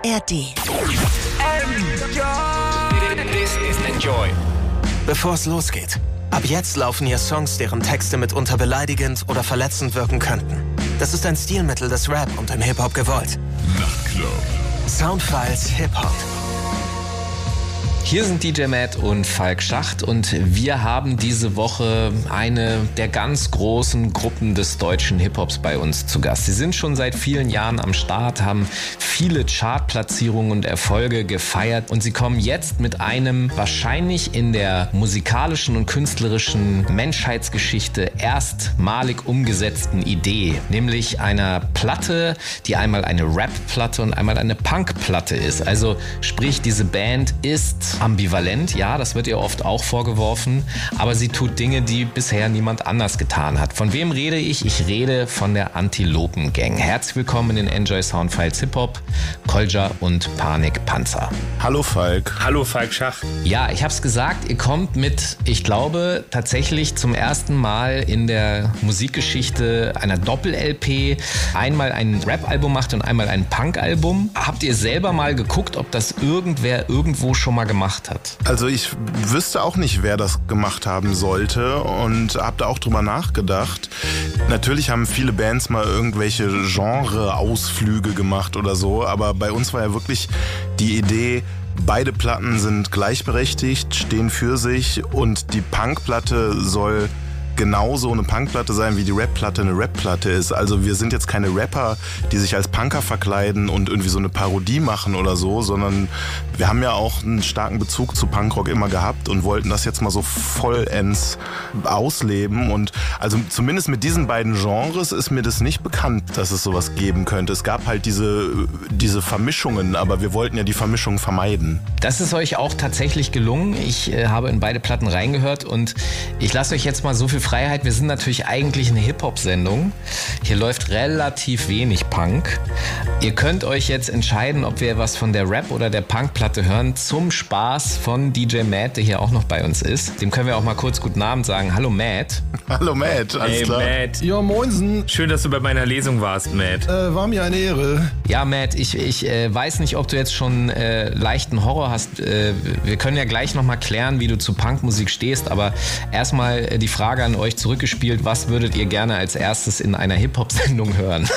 ARD. This is Enjoy. Bevor es losgeht, ab jetzt laufen hier Songs, deren Texte mitunter beleidigend oder verletzend wirken könnten. Das ist ein Stilmittel des Rap und im Hip-Hop gewollt. Nachtclub. Soundfiles Hip-Hop. Hier sind DJ Matt und Falk Schacht und wir haben diese Woche eine der ganz großen Gruppen des deutschen Hip-Hops bei uns zu Gast. Sie sind schon seit vielen Jahren am Start, haben viele Chartplatzierungen und Erfolge gefeiert und sie kommen jetzt mit einem wahrscheinlich in der musikalischen und künstlerischen Menschheitsgeschichte erstmalig umgesetzten Idee, nämlich einer Platte, die einmal eine Rap-Platte und einmal eine Punk-Platte ist. Also sprich, diese Band ist ambivalent, ja, das wird ihr oft auch vorgeworfen, aber sie tut Dinge, die bisher niemand anders getan hat. Von wem rede ich? Ich rede von der Antilopen Gang. Herzlich willkommen in den Enjoy Soundfiles Hip-Hop, Kolja und Panik Panzer. Hallo Falk. Hallo Falk Schacht. Ja, ich hab's gesagt, ihr kommt mit, ich glaube, tatsächlich zum ersten Mal in der Musikgeschichte einer Doppel-LP einmal ein Rap-Album macht und einmal ein Punk-Album. Habt ihr selber mal geguckt, ob das irgendwer irgendwo schon mal gemacht hat? Also ich wüsste auch nicht, wer das gemacht haben sollte und habe da auch drüber nachgedacht. Natürlich haben viele Bands mal irgendwelche Genre-Ausflüge gemacht oder so, aber bei uns war ja wirklich die Idee, beide Platten sind gleichberechtigt, stehen für sich und die Punkplatte soll genauso eine Punkplatte sein, wie die Rapplatte eine Rapplatte ist. Also wir sind jetzt keine Rapper, die sich als Punker verkleiden und irgendwie so eine Parodie machen oder so, sondern wir haben ja auch einen starken Bezug zu Punkrock immer gehabt und wollten das jetzt mal so vollends ausleben. Und also zumindest mit diesen beiden Genres ist mir das nicht bekannt, dass es sowas geben könnte. Es gab halt diese Vermischungen, aber wir wollten ja die Vermischungen vermeiden. Das ist euch auch tatsächlich gelungen. Ich habe in beide Platten reingehört und ich lasse euch jetzt mal so viel Freiheit. Wir sind natürlich eigentlich eine Hip-Hop-Sendung. Hier läuft relativ wenig Punk. Ihr könnt euch jetzt entscheiden, ob wir was von der Rap- oder der Punk-Platte hören, zum Spaß von DJ Matt, der hier auch noch bei uns ist. Dem können wir auch mal kurz guten Abend sagen. Hallo Matt. Hallo Matt, alles klar. Matt. Ja, moinsen. Schön, dass du bei meiner Lesung warst, Matt. War mir eine Ehre. Ja, Matt, ich weiß nicht, ob du jetzt schon leichten Horror hast. Wir können ja gleich nochmal klären, wie du zu Punkmusik stehst, aber erstmal die Frage an euch zurückgespielt, was würdet ihr gerne als erstes in einer Hip-Hop-Sendung hören?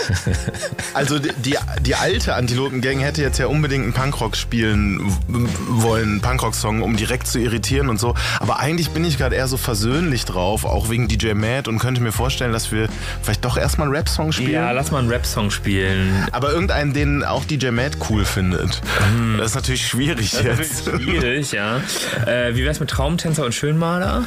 Also die alte Antilopen-Gang hätte jetzt ja unbedingt einen Punkrock spielen wollen, einen Punkrock-Song, um direkt zu irritieren und so. Aber eigentlich bin ich gerade eher so versöhnlich drauf, auch wegen DJ Matt und könnte mir vorstellen, dass wir vielleicht doch erstmal einen Rap-Song spielen. Ja, lass mal einen Rap-Song spielen. Aber irgendeinen, den auch DJ Matt cool findet. Das ist natürlich schwierig jetzt. Schwierig, ja. Wie wär's mit Traumtänzer und Schönmaler?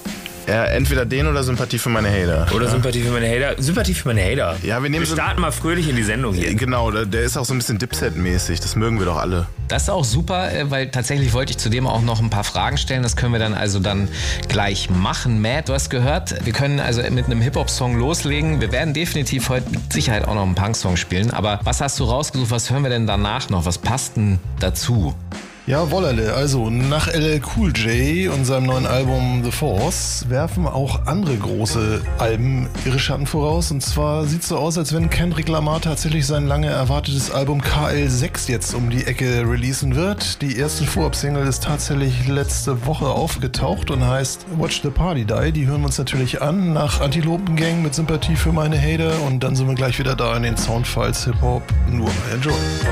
Ja, entweder den oder Sympathie für meine Hater. Oder Sympathie für meine Hater. Sympathie für meine Hater. Ja, wir starten mal fröhlich in die Sendung hier. Genau, der ist auch so ein bisschen Dipset-mäßig. Das mögen wir doch alle. Das ist auch super, weil tatsächlich wollte ich zudem auch noch ein paar Fragen stellen. Das können wir dann also dann gleich machen. Matt, du hast gehört, wir können also mit einem Hip-Hop-Song loslegen. Wir werden definitiv heute mit Sicherheit auch noch einen Punk-Song spielen. Aber was hast du rausgesucht? Was hören wir denn danach noch? Was passt denn dazu? Ja, Wollerle, also nach LL Cool J und seinem neuen Album The Force werfen auch andere große Alben ihre Schatten voraus. Und zwar sieht es so aus, als wenn Kendrick Lamar tatsächlich sein lange erwartetes Album KL6 jetzt um die Ecke releasen wird. Die erste Vorab-Single ist tatsächlich letzte Woche aufgetaucht und heißt Watch the Party Die. Die hören wir uns natürlich an nach Antilopen Gang mit Sympathie für meine Hater und dann sind wir gleich wieder da in den Soundfiles Hip-Hop. Nur Enjoy.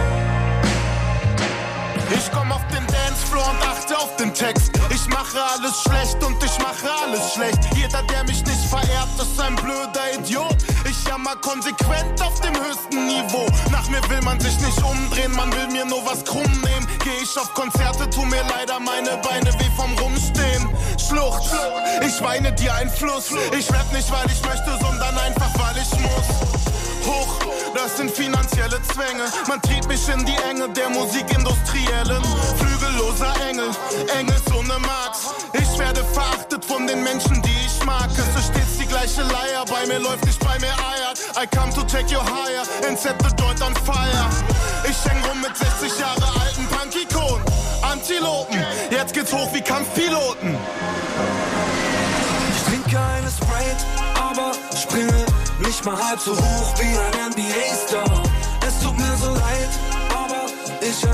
Ich komm auf den Dancefloor und achte auf den Text. Ich mache alles schlecht und ich mache alles schlecht. Jeder, der mich nicht verehrt, ist ein blöder Idiot. Ich jammer konsequent auf dem höchsten Niveau. Nach mir will man sich nicht umdrehen, man will mir nur was krumm nehmen. Geh ich auf Konzerte, tu mir leider meine Beine weh vom Rumstehen. Schlucht, ich weine dir ein Fluss. Ich rap nicht, weil ich möchte, sondern einfach, weil ich muss. Hoch, das sind finanzielle Zwänge. Man trieb mich in die Enge der Musikindustriellen. Flügelloser Engel, Engelssohne Marx. Ich werde verachtet von den Menschen, die ich mag. Es ist stets die gleiche Leier, bei mir läuft nicht, bei mir eiert. I come to take you higher and set the joint on fire. Ich häng rum mit 60 Jahre alten Punk-Ikonen. Antilopen, jetzt geht's hoch wie Kampfpiloten. Ich trinke eine Sprite, aber springe nicht mal halb so hoch wie ein NBA-Star. Es tut mir so leid, aber ich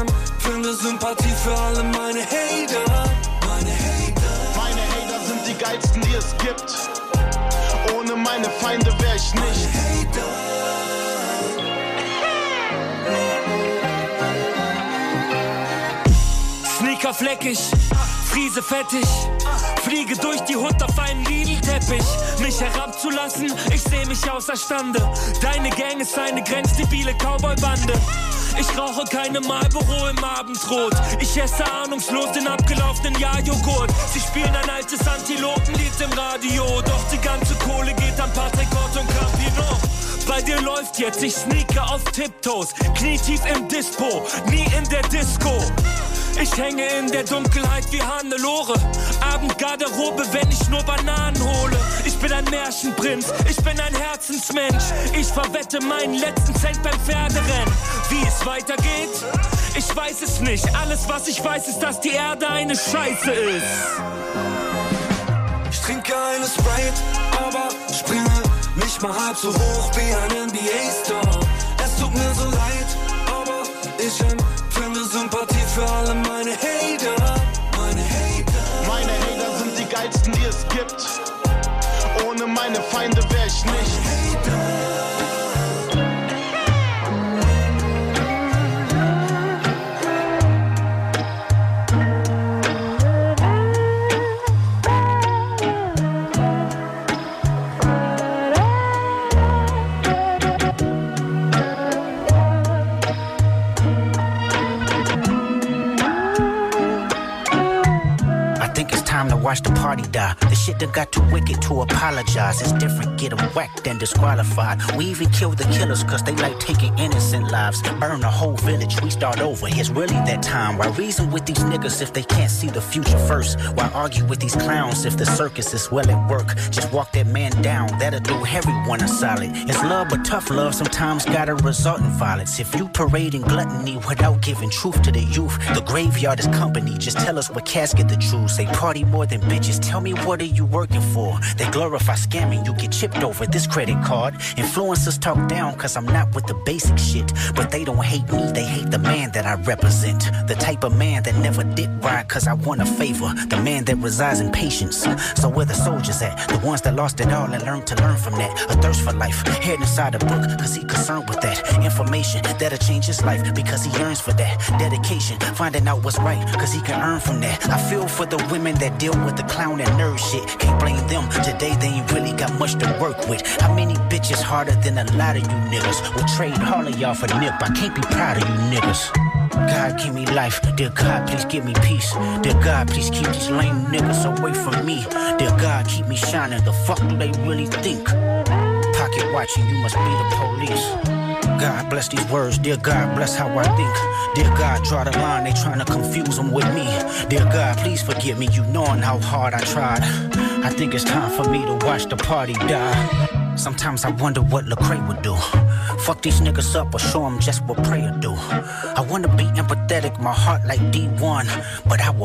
für alle meine Hater. Meine Hater sind die geilsten, die es gibt. Ohne meine Feinde wär ich nicht. Sneaker fleckig, Friese fettig, fliege durch die Hut auf einen Lidl-Teppich. Mich herabzulassen, ich seh mich außerstande. Deine Gang ist eine grenzdebile Cowboy-Bande. Ich rauche keine Marlboro im Abendrot. Ich esse ahnungslos den abgelaufenen Jahrjoghurt. Sie spielen ein altes Antilopenlied im Radio. Doch die ganze Kohle geht an Patrick Ort und Campino. Bei dir läuft jetzt, ich sneake auf Tiptoes. Knietief im Dispo, nie in der Disco. Ich hänge in der Dunkelheit wie Hannelore. Abendgarderobe, wenn ich nur Bananen hole. Ich bin ein Märchenprinz, ich bin ein Herzensmensch. Ich verwette meinen letzten Cent beim Pferderennen. Wie es weitergeht? Ich weiß es nicht. Alles, was ich weiß, ist, dass die Erde eine Scheiße ist. Ich trinke eine Sprite, aber springe nicht mal halb so hoch wie ein NBA-Star. Es tut mir so leid, aber ich empfinde Sympathie für alle meine Hater. Meine Hater sind die geilsten, die es gibt. Ohne meine Feinde wär ich nicht. Watch the party die. The shit that got too wicked to apologize. It's different, get them whacked and disqualified. We even kill the killers cause they like taking innocent lives. Burn the whole village, we start over. It's really that time. Why reason with these niggas if they can't see the future first? Why argue with these clowns if the circus is well at work? Just walk that man down, that'll do everyone a solid. It's love but tough love sometimes gotta result in violence. If you parading gluttony without giving truth to the youth, the graveyard is company, just tell us what casket to choose. They party more than bitches, tell me what are you working for? They glorify scamming, you get chipped over this credit card. Influencers talk down cause I'm not with the basic shit, but they don't hate me, they hate the man that I represent. The type of man that never did right cause I want a favor. The man that resides in patience. So where the soldiers at? The ones that lost it all and learned to learn from that. A thirst for life, head inside a book cause he concerned with that. Information that'll change his life because he yearns for that. Dedication, finding out what's right cause he can earn from that. I feel for the women that deal with the clown and nerd shit. Can't blame them, today they ain't really got much to work with. How many bitches harder than a lot of you niggas? Would trade all of y'all for nip, I can't be proud of you niggas. God give me life, dear God please give me peace. Dear God please keep these lame niggas away from me. Dear God keep me shining, the fuck do they really think? Pocket watching, you must be the police. God bless these words, dear God bless how I think. Dear God draw the line, they trying to confuse them with me. Dear God please forgive me, you knowing how hard I tried. I think it's time for me to watch the party die. Sometimes I wonder what Lecrae would do. Fuck these niggas up or show them just what prayer do. I wanna be empathetic, my heart like D1, but I will.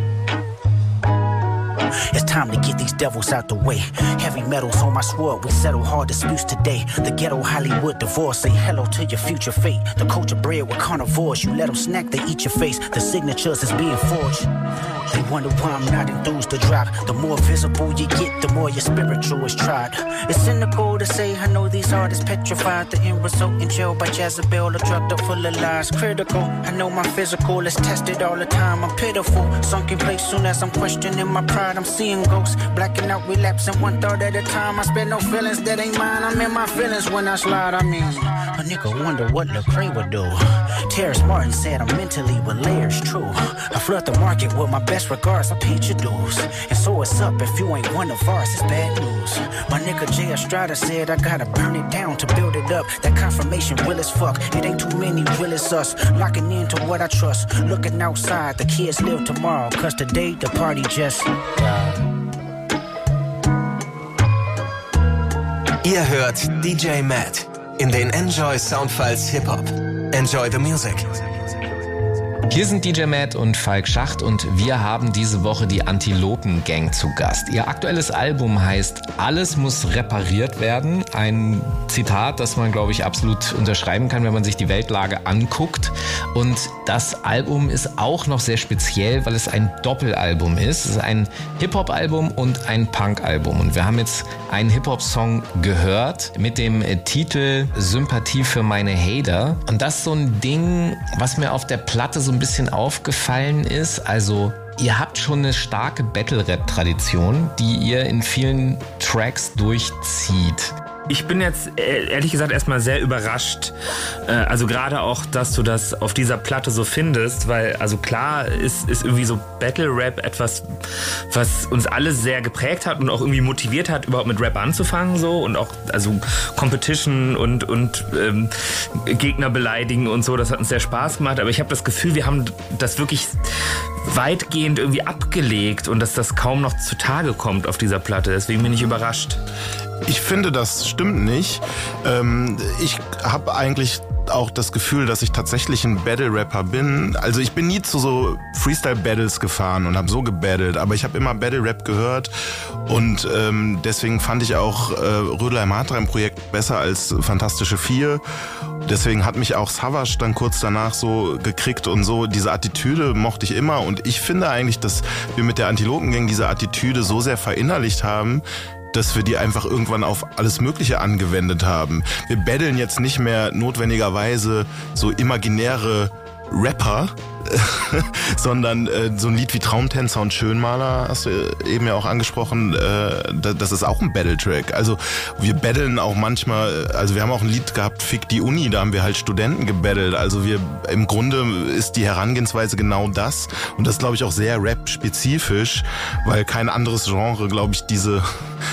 It's time to get these devils out the way. Heavy metals on my sword, we settle hard disputes today. The ghetto Hollywood divorce, say hello to your future fate. The culture bred with carnivores, you let them snack, they eat your face. The signatures is being forged. They wonder why I'm not enthused to drop. The more visible you get, the more your spiritual is tried. It's cynical to say I know these artists petrified. The end result in jail by Jezebel, or drugged up full of lies. Critical, I know my physical is tested all the time. I'm pitiful, sunk in place soon as I'm questioning my pride. I'm seeing ghosts, blacking out, relapsing one thought at a time. I spend no feelings that ain't mine. I'm in my feelings when I slide. I mean, a nigga wonder what Lecrae would do. Terrence Martin said I'm mentally with layers, true. I flood the market with my best regards, I paid your dues. And so it's up if you ain't one of ours, it's bad news. My nigga Jay Estrada said I gotta burn it down to build it up. That confirmation real as fuck, it ain't too many real as us. Locking into what I trust, looking outside, the kids live tomorrow. Cause today the party just Ihr hört DJ Matt in den Enjoy Soundfiles Hip-Hop. Enjoy the music. Hier sind DJ Matt und Falk Schacht und wir haben diese Woche die Antilopen Gang zu Gast. Ihr aktuelles Album heißt Alles muss repariert werden. Ein Zitat, das man, glaube ich, absolut unterschreiben kann, wenn man sich die Weltlage anguckt. Und das Album ist auch noch sehr speziell, weil es ein Doppelalbum ist. Es ist ein Hip-Hop-Album und ein Punk-Album. Und wir haben jetzt einen Hip-Hop-Song gehört mit dem Titel Sympathie für meine Hater. Und das ist so ein Ding, was mir auf der Platte so ein bisschen aufgefallen ist. Also ihr habt schon eine starke Battle-Rap-Tradition, die ihr in vielen Tracks durchzieht. Ich bin jetzt ehrlich gesagt erstmal sehr überrascht. Also gerade auch, dass du das auf dieser Platte so findest, weil also klar ist irgendwie so Battle Rap etwas, was uns alle sehr geprägt hat und auch irgendwie motiviert hat, überhaupt mit Rap anzufangen so und auch also Competition und Gegner beleidigen und so, das hat uns sehr Spaß gemacht. Aber ich habe das Gefühl, wir haben das wirklich weitgehend irgendwie abgelegt und dass das kaum noch zutage kommt auf dieser Platte. Deswegen bin ich überrascht. Ich finde, das stimmt nicht. Ich habe eigentlich auch das Gefühl, dass ich tatsächlich ein Battle-Rapper bin. Also ich bin nie zu so Freestyle-Battles gefahren und habe so gebattelt, aber ich habe immer Battle-Rap gehört und deswegen fand ich auch Rödler im Hardtime-Projekt besser als Fantastische Vier. Deswegen hat mich auch Savage dann kurz danach so gekriegt und so. Diese Attitüde mochte ich immer und ich finde eigentlich, dass wir mit der Antilopen Gang diese Attitüde so sehr verinnerlicht haben, dass wir die einfach irgendwann auf alles Mögliche angewendet haben. Wir battlen jetzt nicht mehr notwendigerweise so imaginäre Rapper, sondern so ein Lied wie Traumtänzer und Schönmaler, hast du eben ja auch angesprochen, das ist auch ein Battle-Track. Also wir battlen auch manchmal, also wir haben auch ein Lied gehabt, Fick die Uni, da haben wir halt Studenten gebattelt. Also im Grunde ist die Herangehensweise genau das und das glaube ich auch sehr Rap-spezifisch, weil kein anderes Genre, glaube ich, diese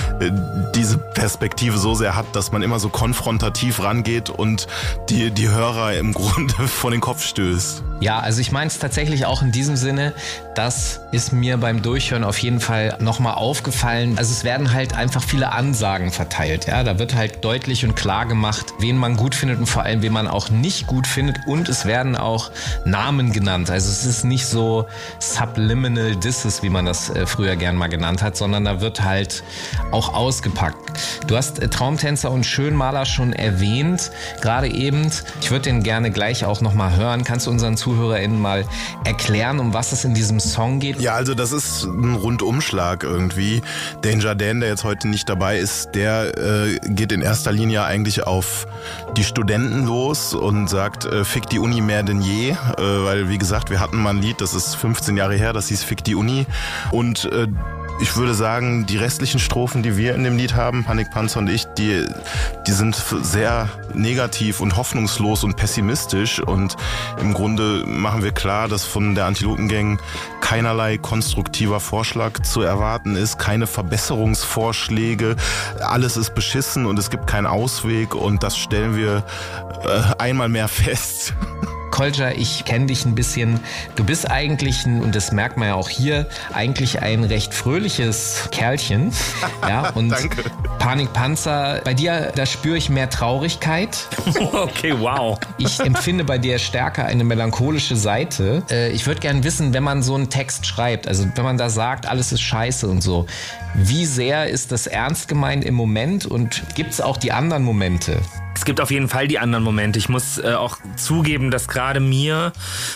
Perspektive so sehr hat, dass man immer so konfrontativ rangeht und die Hörer im Grunde vor den Kopf stößt. Ja, also ich meine es tatsächlich auch in diesem Sinne, das ist mir beim Durchhören auf jeden Fall nochmal aufgefallen. Also es werden halt einfach viele Ansagen verteilt. Ja, da wird halt deutlich und klar gemacht, wen man gut findet und vor allem, wen man auch nicht gut findet. Und es werden auch Namen genannt. Also es ist nicht so Subliminal Disses, wie man das früher gern mal genannt hat, sondern da wird halt auch ausgepackt. Du hast Traumtänzer und Schönmaler schon erwähnt, gerade eben. Ich würde den gerne gleich auch nochmal hören. Kannst du unseren ZuhörerInnen mal erklären, um was es in diesem Song geht? Ja, also das ist ein Rundumschlag irgendwie. Danger Dan, der jetzt heute nicht dabei ist, der geht in erster Linie eigentlich auf die Studenten los und sagt, fick die Uni mehr denn je, weil wie gesagt, wir hatten mal ein Lied, das ist 15 Jahre her, das hieß Fick die Uni und ich würde sagen, die restlichen Strophen, die wir in dem Lied haben, Panikpanzer und ich, die sind sehr negativ und hoffnungslos und pessimistisch und im Grunde machen wir klar, dass von der Antilopen Gang keinerlei konstruktiver Vorschlag zu erwarten ist, keine Verbesserungsvorschläge, alles ist beschissen und es gibt keinen Ausweg und das stellen wir einmal mehr fest. Kolja, ich kenne dich ein bisschen. Du bist eigentlich, und das merkt man ja auch hier, eigentlich ein recht fröhliches Kerlchen. Ja, und Danke. Panikpanzer, bei dir, da spüre ich mehr Traurigkeit. Okay, wow. Ich empfinde bei dir stärker eine melancholische Seite. Ich würde gerne wissen, wenn man so einen Text schreibt, also wenn man da sagt, alles ist scheiße und so, wie sehr ist das ernst gemeint im Moment und gibt es auch die anderen Momente? Es gibt auf jeden Fall die anderen Momente. Ich muss auch zugeben, dass gerade mir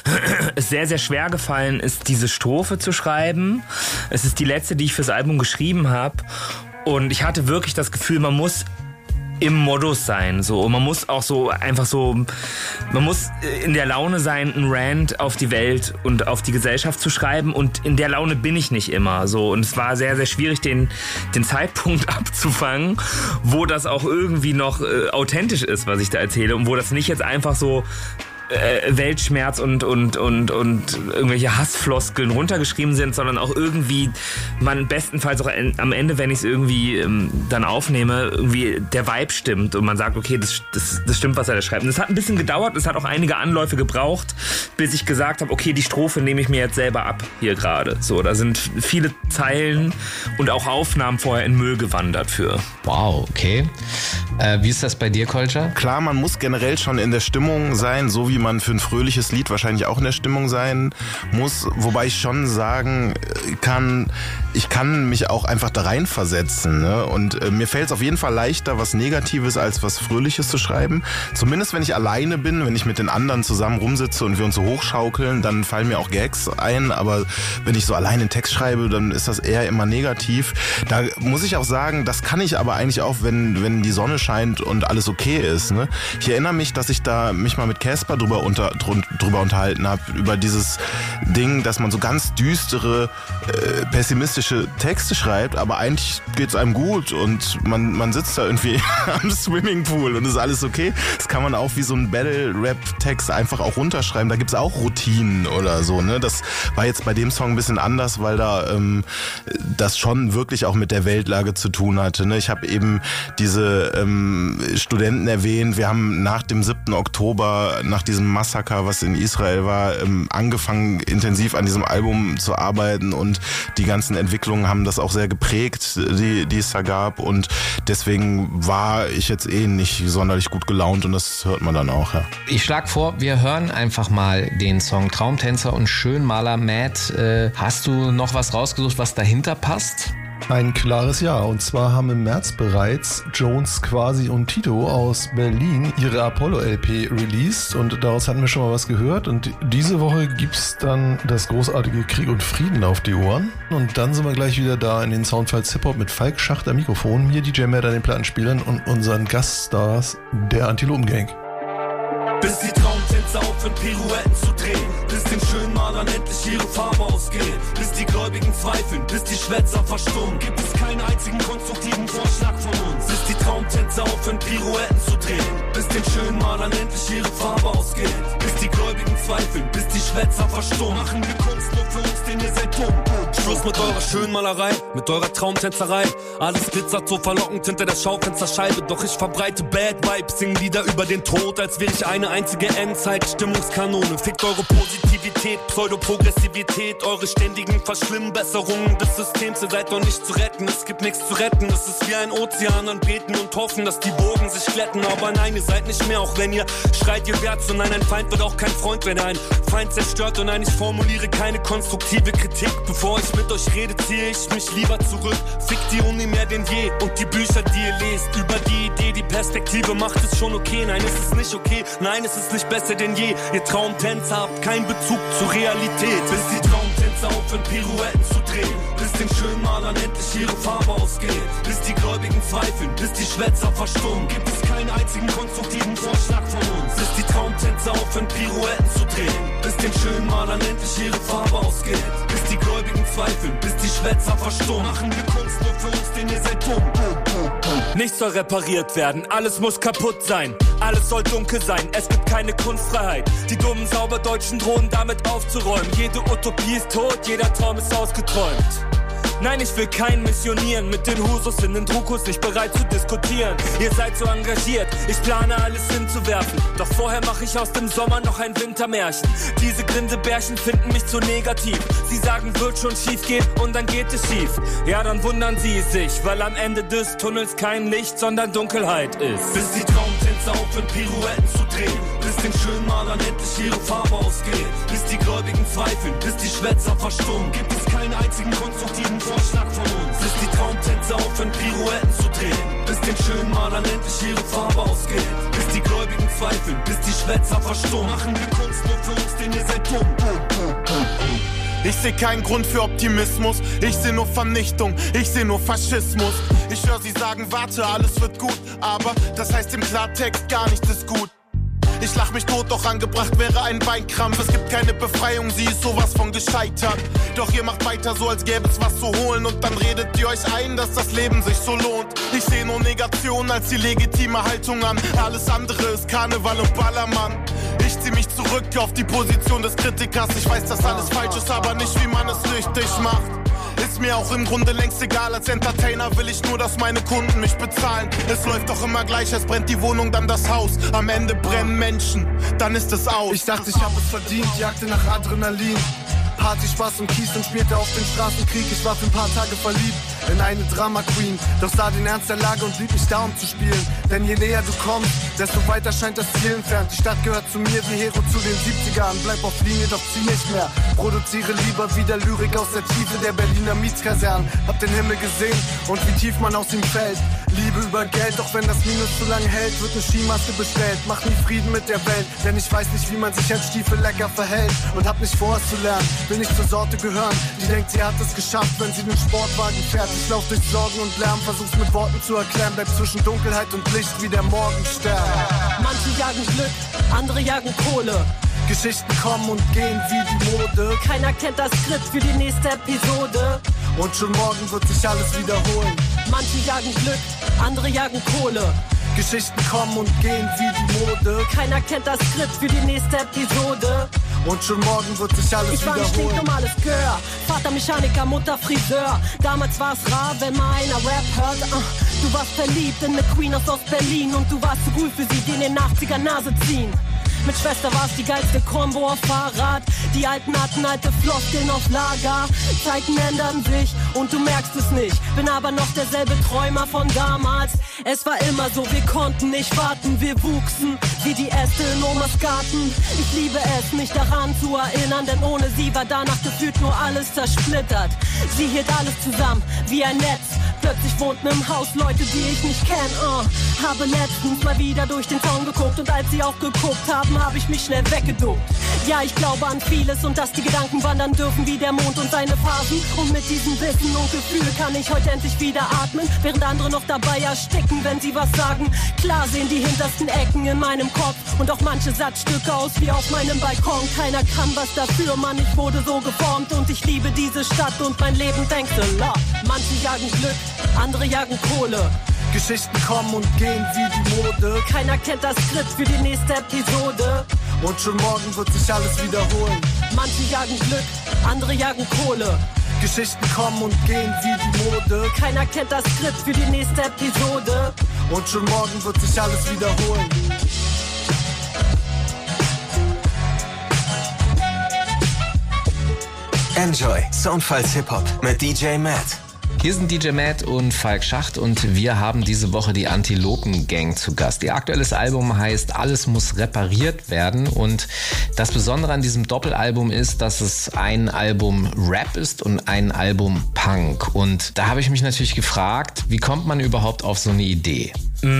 es sehr, sehr schwer gefallen ist, diese Strophe zu schreiben. Es ist die letzte, die ich fürs Album geschrieben habe. Und ich hatte wirklich das Gefühl, man muss im Modus sein, so. Und man muss auch so einfach so, man muss in der Laune sein, einen Rant auf die Welt und auf die Gesellschaft zu schreiben und in der Laune bin ich nicht immer, so. Und es war sehr, sehr schwierig, den Zeitpunkt abzufangen, wo das auch irgendwie noch authentisch ist, was ich da erzähle und wo das nicht jetzt einfach so Weltschmerz und irgendwelche Hassfloskeln runtergeschrieben sind, sondern auch irgendwie man bestenfalls auch am Ende, wenn ich es irgendwie dann aufnehme, irgendwie der Vibe stimmt und man sagt, okay, das stimmt, was er da schreibt. Und es hat ein bisschen gedauert, es hat auch einige Anläufe gebraucht, bis ich gesagt habe, okay, die Strophe nehme ich mir jetzt selber ab hier gerade. So, da sind viele Zeilen und auch Aufnahmen vorher in Müll gewandert für. Wow, okay. Wie ist das bei dir, Kolja? Klar, man muss generell schon in der Stimmung sein, so wie wie man für ein fröhliches Lied wahrscheinlich auch in der Stimmung sein muss. Wobei ich schon sagen kann, ich kann mich auch einfach da reinversetzen. Ne? Und mir fällt es auf jeden Fall leichter, was Negatives als was Fröhliches zu schreiben. Zumindest wenn ich alleine bin, wenn ich mit den anderen zusammen rumsitze und wir uns so hochschaukeln, dann fallen mir auch Gags ein. Aber wenn ich so alleine einen Text schreibe, dann ist das eher immer negativ. Da muss ich auch sagen, das kann ich aber eigentlich auch, wenn die Sonne scheint und alles okay ist. Ne? Ich erinnere mich, dass ich da mich mal mit Casper drüber unterhalten habe, über dieses Ding, dass man so ganz düstere, pessimistische Texte schreibt, aber eigentlich geht's einem gut und man sitzt da irgendwie am Swimmingpool und ist alles okay. Das kann man auch wie so ein Battle-Rap-Text einfach auch runterschreiben. Da gibt's auch Routinen oder so. Ne? Das war jetzt bei dem Song ein bisschen anders, weil da das schon wirklich auch mit der Weltlage zu tun hatte. Ne? Ich habe eben diese Studenten erwähnt. Wir haben nach dem 7. Oktober, nach diesem Massaker, was in Israel war, angefangen intensiv an diesem Album zu arbeiten und die ganzen Entwicklungen haben das auch sehr geprägt, die es da gab und deswegen war ich jetzt nicht sonderlich gut gelaunt und das hört man dann auch. Ja. Ich schlage vor, wir hören einfach mal den Song Traumtänzer und Schönmaler. Matt, hast du noch was rausgesucht, was dahinter passt? Ein klares Ja. Und zwar haben im März bereits Jones, Quasi und Tito aus Berlin ihre Apollo-LP released und daraus hatten wir schon mal was gehört. Und diese Woche gibt's dann das großartige Krieg und Frieden auf die Ohren. Und dann sind wir gleich wieder da in den Soundfiles Hip-Hop mit Falk Schacht am Mikrofon, mir DJ Matt an den Plattenspielern und unseren Gaststars der Antilopen-Gang. Bis die Traumtänzer aufhören, Pirouetten zu drehen. Bis den Schönmalern endlich ihre Farbe ausgeht. Bis die Gläubigen zweifeln, bis die Schwätzer verstummen. Gibt es keinen einzigen konstruktiven Vorschlag von uns. Bis die Traumtänzer aufhören, Pirouetten zu drehen. Bis den Schönmalern endlich ihre Farbe ausgeht. Bis die Gläubigen zweifeln, bis die Schwätzer verstummen. Machen wir Kunst nur für uns, denn ihr seid dumm. Schluss mit eurer Schönmalerei, mit eurer Traumtänzerei. Alles glitzert so verlockend hinter der Schaufensterscheibe. Doch ich verbreite Bad Vibes, sing Lieder über den Tod, als wäre ich eine einzige Endzeit-Stimmungskanone. Fickt eure Positivität, Pseudoprogressivität, eure ständigen Verschlimmbesserungen des Systems. Ihr seid doch nicht zu retten, es gibt nichts zu retten. Es ist wie ein Ozean an Beten und hoffen, dass die Wogen sich glätten. Aber nein, ihr seid nicht mehr, auch wenn ihr schreit, ihr werdet so. Nein, ein Feind wird auch kein Freund, wenn er ein Feind zerstört. Und nein, ich formuliere keine konstruktive Kritik. Bevor ich mit euch rede, ziehe ich mich lieber zurück. Fickt die Uni mehr denn je und die Bücher, die ihr lest. Über die Idee, die Perspektive macht es schon okay. Nein, es ist nicht okay, nein, es ist nicht besser denn je. Ihr Traumtänzer habt keinen Bezug zur Realität. Bis die Traumtänzer aufhören, Pirouetten zu drehen. Bis den Schönmalern endlich ihre Farbe ausgeht. Bis die Gläubigen zweifeln, bis die Schwätzer verstummen. Gibt es keinen einzigen konstruktiven Vorschlag von uns. Bis die Traumtänzer aufhören, Pirouetten zu drehen. Bis den Schönmalern endlich ihre Farbe ausgeht. Bis die Gläubigen zweifeln, bis die Schwätzer verstummen. Machen wir Kunst nur für uns, denn ihr seid dumm. Nichts soll repariert werden, alles muss kaputt sein. Alles soll dunkel sein, es gibt keine Kunstfreiheit. Die dummen Sauberdeutschen drohen damit aufzuräumen. Jede Utopie ist tot, jeder Traum ist ausgeträumt. Nein, ich will keinen missionieren, mit den Husos in den Druckos nicht bereit zu diskutieren. Ihr seid so engagiert, ich plane alles hinzuwerfen. Doch vorher mache ich aus dem Sommer noch ein Wintermärchen. Diese Grinsebärchen finden mich zu negativ. Sie sagen, wird schon schief gehen und dann geht es schief. Ja, dann wundern sie sich, weil am Ende des Tunnels kein Licht, sondern Dunkelheit ist. Bis die Traumtänzer aufhören, Pirouetten zu drehen. Bis den Schönmalern endlich ihre Farbe ausgeht. Bis die Gläubigen zweifeln, bis die Schwätzer verstummen. Gibt es keinen einzigen konstruktiven Vorschlag von uns. Bis die Traumtänzer aufhören, Pirouetten zu drehen. Bis den Schönmalern endlich ihre Farbe ausgeht. Bis die Gläubigen zweifeln, bis die Schwätzer verstummen. Machen wir Kunst nur für uns, denn ihr seid dumm. Ich seh keinen Grund für Optimismus, ich seh nur Vernichtung, ich seh nur Faschismus. Ich höre sie sagen, warte, alles wird gut, aber das heißt im Klartext, gar nichts ist gut. Ich lach mich tot, doch angebracht wäre ein Beinkrampf. Es gibt keine Befreiung, sie ist sowas von gescheitert. Doch ihr macht weiter so, als gäbe es was zu holen. Und dann redet ihr euch ein, dass das Leben sich so lohnt. Ich seh nur Negation als die legitime Haltung an. Alles andere ist Karneval und Ballermann. Ich zieh mich zurück auf die Position des Kritikers. Ich weiß, dass alles falsch ist, aber nicht wie man es richtig macht. Ist mir auch im Grunde längst egal, als Entertainer will ich nur, dass meine Kunden mich bezahlen. Es läuft doch immer gleich, es brennt die Wohnung, dann das Haus. Am Ende brennen Menschen, dann ist es aus. Ich dachte, ich hab es verdient, jagte nach Adrenalin. Party, Spaß und Kies und spielte auf den Straßenkrieg. Ich war für ein paar Tage verliebt in eine Drama-Queen, doch sah den Ernst der Lage und blieb nicht da, um zu spielen. Denn je näher du kommst, desto weiter scheint das Ziel entfernt. Die Stadt gehört zu mir wie Hero zu den 70ern. Bleib auf Linie, doch zieh nicht mehr. Produziere lieber wieder Lyrik aus der Tiefe der Berliner Mietskasernen. Hab den Himmel gesehen und wie tief man aus ihm fällt. Liebe über Geld, doch wenn das Minus zu lange hält, wird eine Skimaske bestellt. Mach nie Frieden mit der Welt, denn ich weiß nicht, wie man sich als Stiefel lecker verhält. Und hab nicht vor, es zu lernen, will nicht zur Sorte gehören, die denkt, sie hat es geschafft, wenn sie den Sportwagen fährt. Ich lauf durch Sorgen und Lärm, versuch's mit Worten zu erklären. Bleib zwischen Dunkelheit und Licht wie der Morgenstern. Manche jagen Glück, andere jagen Kohle. Geschichten kommen und gehen wie die Mode. Keiner kennt das Skript für die nächste Episode. Und schon morgen wird sich alles wiederholen. Manche jagen Glück, andere jagen Kohle. Geschichten kommen und gehen wie die Mode. Keiner kennt das Skript für die nächste Episode. Und schon morgen wird sich alles wiederholen. Ich war ein stinknormales Girl, Vater Mechaniker, Mutter Friseur. Damals war's rar, wenn mal einer Rap hört. Du warst verliebt in eine Queen aus Berlin und du warst zu cool für sie, die in den 80er Nase ziehen. Mit Schwester war's die geilste Kombo auf Fahrrad. Die Alten hatten alte Floskeln auf Lager. Zeiten ändern sich und du merkst es nicht. Bin aber noch derselbe Träumer von damals. Es war immer so, wir konnten nicht warten. Wir wuchsen wie die Äste in Omas Garten. Ich liebe es, mich daran zu erinnern, denn ohne sie war danach gefühlt nur alles zersplittert. Sie hielt alles zusammen wie ein Netz. Plötzlich wohnten im Haus Leute, die ich nicht kenn. Habe letztens mal wieder durch den Zaun geguckt und als sie auch geguckt haben, habe ich mich schnell weggeduckt. Ja, ich glaube an vieles und dass die Gedanken wandern dürfen wie der Mond und seine Phasen. Und mit diesem Wissen und Gefühl kann ich heute endlich wieder atmen, während andere noch dabei ersticken, wenn sie was sagen. Klar sehen die hintersten Ecken in meinem Kopf und auch manche Satzstücke aus wie auf meinem Balkon. Keiner kann was dafür, Mann, ich wurde so geformt und ich liebe diese Stadt und mein Leben thanks a lot. Manche jagen Glück, andere jagen Kohle. Geschichten kommen und gehen wie die Mode. Keiner kennt das Skript für die nächste Episode. Und schon morgen wird sich alles wiederholen. Manche jagen Glück, andere jagen Kohle. Geschichten kommen und gehen wie die Mode. Keiner kennt das Skript für die nächste Episode. Und schon morgen wird sich alles wiederholen. Enjoy Soundfiles Hip-Hop mit DJ Matt. Hier sind DJ Matt und Falk Schacht und wir haben diese Woche die Antilopen Gang zu Gast. Ihr aktuelles Album heißt Alles muss repariert werden und das Besondere an diesem Doppelalbum ist, dass es ein Album Rap ist und ein Album Punk. Und da habe ich mich natürlich gefragt, wie kommt man überhaupt auf so eine Idee?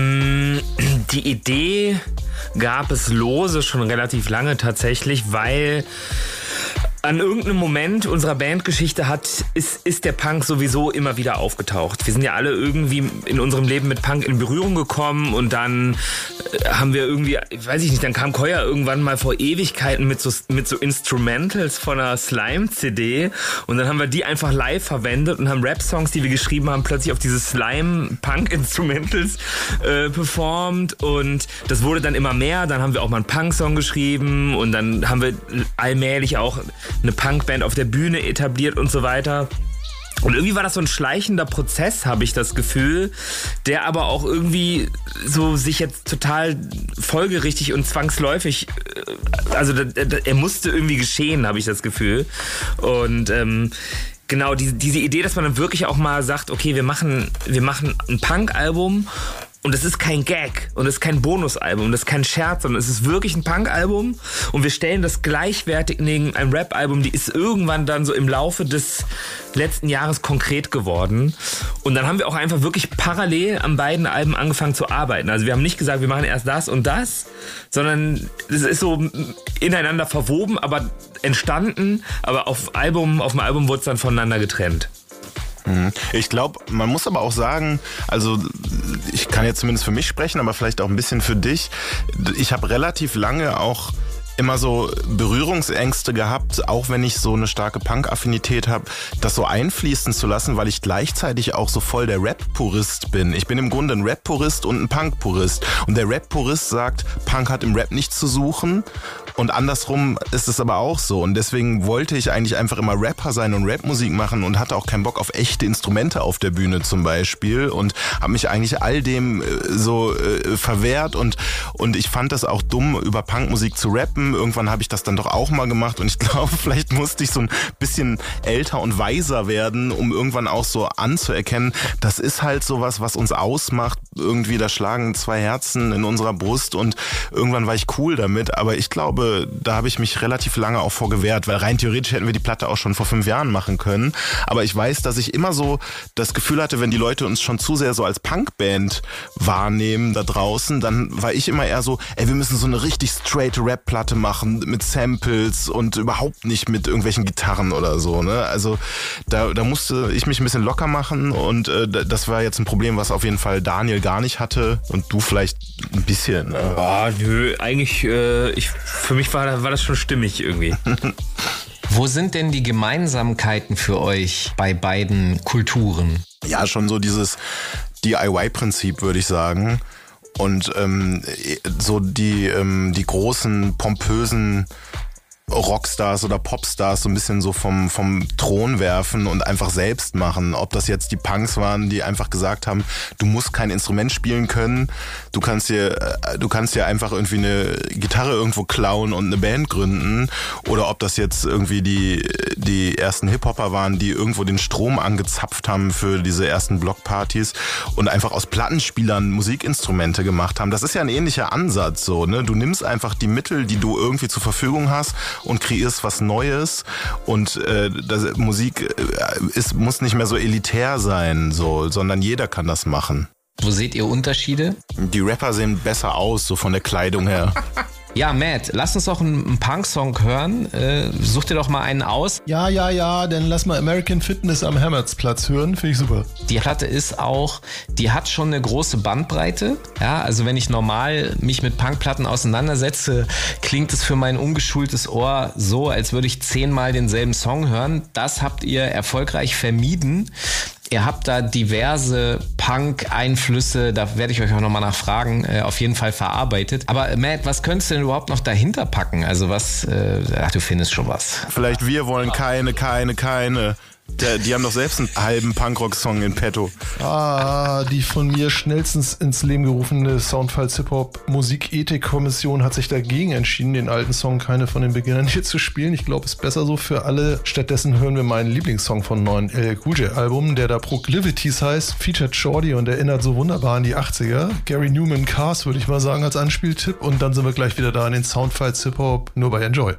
Die Idee gab es lose schon relativ lange tatsächlich, weil an irgendeinem Moment unserer Bandgeschichte ist der Punk sowieso immer wieder aufgetaucht. Wir sind ja alle irgendwie in unserem Leben mit Punk in Berührung gekommen und dann haben wir irgendwie, weiß ich nicht, dann kam Koya irgendwann mal vor Ewigkeiten mit so Instrumentals von einer Slime-CD und dann haben wir die einfach live verwendet und haben Rap-Songs, die wir geschrieben haben, plötzlich auf diese Slime-Punk-Instrumentals performt und das wurde dann immer mehr. Dann haben wir auch mal einen Punk-Song geschrieben und dann haben wir allmählich auch eine Punkband auf der Bühne etabliert und so weiter. Und irgendwie war das so ein schleichender Prozess, habe ich das Gefühl, der aber auch irgendwie so sich jetzt total folgerichtig und zwangsläufig, also er musste irgendwie geschehen, habe ich das Gefühl. Und genau, diese Idee, dass man dann wirklich auch mal sagt, okay, wir machen ein Punk-Album. Und es ist kein Gag und es ist kein Bonusalbum, das ist kein Scherz, sondern es ist wirklich ein Punk-Album und wir stellen das gleichwertig neben einem Rap-Album, die ist irgendwann dann so im Laufe des letzten Jahres konkret geworden. Und dann haben wir auch einfach wirklich parallel an beiden Alben angefangen zu arbeiten. Also wir haben nicht gesagt, wir machen erst das und das, sondern es ist so ineinander verwoben, aber entstanden, aber auf dem Album wurde es dann voneinander getrennt. Ich glaube, man muss aber auch sagen, also ich kann jetzt zumindest für mich sprechen, aber vielleicht auch ein bisschen für dich. Ich habe relativ lange auch immer so Berührungsängste gehabt, auch wenn ich so eine starke Punk-Affinität habe, das so einfließen zu lassen, weil ich gleichzeitig auch so voll der Rap-Purist bin. Ich bin im Grunde ein Rap-Purist und ein Punk-Purist. Und der Rap-Purist sagt, Punk hat im Rap nichts zu suchen. Und andersrum ist es aber auch so. Und deswegen wollte ich eigentlich einfach immer Rapper sein und Rapmusik machen und hatte auch keinen Bock auf echte Instrumente auf der Bühne zum Beispiel und habe mich eigentlich all dem so verwehrt und ich fand das auch dumm, über Punkmusik zu rappen. Irgendwann habe ich das dann doch auch mal gemacht und ich glaube, vielleicht musste ich so ein bisschen älter und weiser werden, um irgendwann auch so anzuerkennen, das ist halt sowas, was uns ausmacht. Irgendwie, da schlagen 2 Herzen in unserer Brust und irgendwann war ich cool damit, aber ich glaube, da habe ich mich relativ lange auch vor gewehrt, weil rein theoretisch hätten wir die Platte auch schon vor 5 Jahren machen können, aber ich weiß, dass ich immer so das Gefühl hatte, wenn die Leute uns schon zu sehr so als Punkband wahrnehmen da draußen, dann war ich immer eher so, ey, wir müssen so eine richtig straight Rap-Platte machen mit Samples und überhaupt nicht mit irgendwelchen Gitarren oder so, ne? Also da musste ich mich ein bisschen locker machen und das war jetzt ein Problem, was auf jeden Fall Daniel gar nicht hatte und du vielleicht ein bisschen. Ne? Oh, nö, eigentlich, für mich war das schon stimmig irgendwie. Wo sind denn die Gemeinsamkeiten für euch bei beiden Kulturen? Ja, schon so dieses DIY-Prinzip, würde ich sagen. Und so die großen, pompösen Rockstars oder Popstars so ein bisschen so vom Thron werfen und einfach selbst machen. Ob das jetzt die Punks waren, die einfach gesagt haben, du musst kein Instrument spielen können, du kannst dir einfach irgendwie eine Gitarre irgendwo klauen und eine Band gründen, oder ob das jetzt irgendwie die ersten Hip-Hopper waren, die irgendwo den Strom angezapft haben für diese ersten Blockpartys und einfach aus Plattenspielern Musikinstrumente gemacht haben. Das ist ja ein ähnlicher Ansatz so, ne? Du nimmst einfach die Mittel, die du irgendwie zur Verfügung hast und kreierst was Neues und Musik muss nicht mehr so elitär sein, so, sondern jeder kann das machen. Wo seht ihr Unterschiede? Die Rapper sehen besser aus, so von der Kleidung her. Ja, Matt, lass uns doch einen Punk-Song hören. Such dir doch mal einen aus. Ja, dann lass mal American Fitness am Hermannsplatz hören. Finde ich super. Die Platte die hat schon eine große Bandbreite. Ja, also wenn ich normal mich mit Punkplatten auseinandersetze, klingt es für mein ungeschultes Ohr so, als würde ich 10-mal denselben Song hören. Das habt ihr erfolgreich vermieden. Ihr habt da diverse Punk-Einflüsse, da werde ich euch auch nochmal nachfragen, auf jeden Fall verarbeitet. Aber Matt, was könntest du denn überhaupt noch dahinter packen? Also du findest schon was. Vielleicht wir wollen keine. Die haben doch selbst einen halben Punkrock-Song in petto. Die von mir schnellstens ins Leben gerufene Soundfiles Hip-Hop Musikethik-Kommission hat sich dagegen entschieden, den alten Song Keine von den Beginnern hier zu spielen. Ich glaube, es ist besser so für alle. Stattdessen hören wir meinen Lieblingssong von neuen LL Cool J Album, der da Proclivities heißt, featured Shorty und erinnert so wunderbar an die 80er. Gary Newman Cars würde ich mal sagen als Anspieltipp, und dann sind wir gleich wieder da in den Soundfiles Hip-Hop, nur bei Enjoy.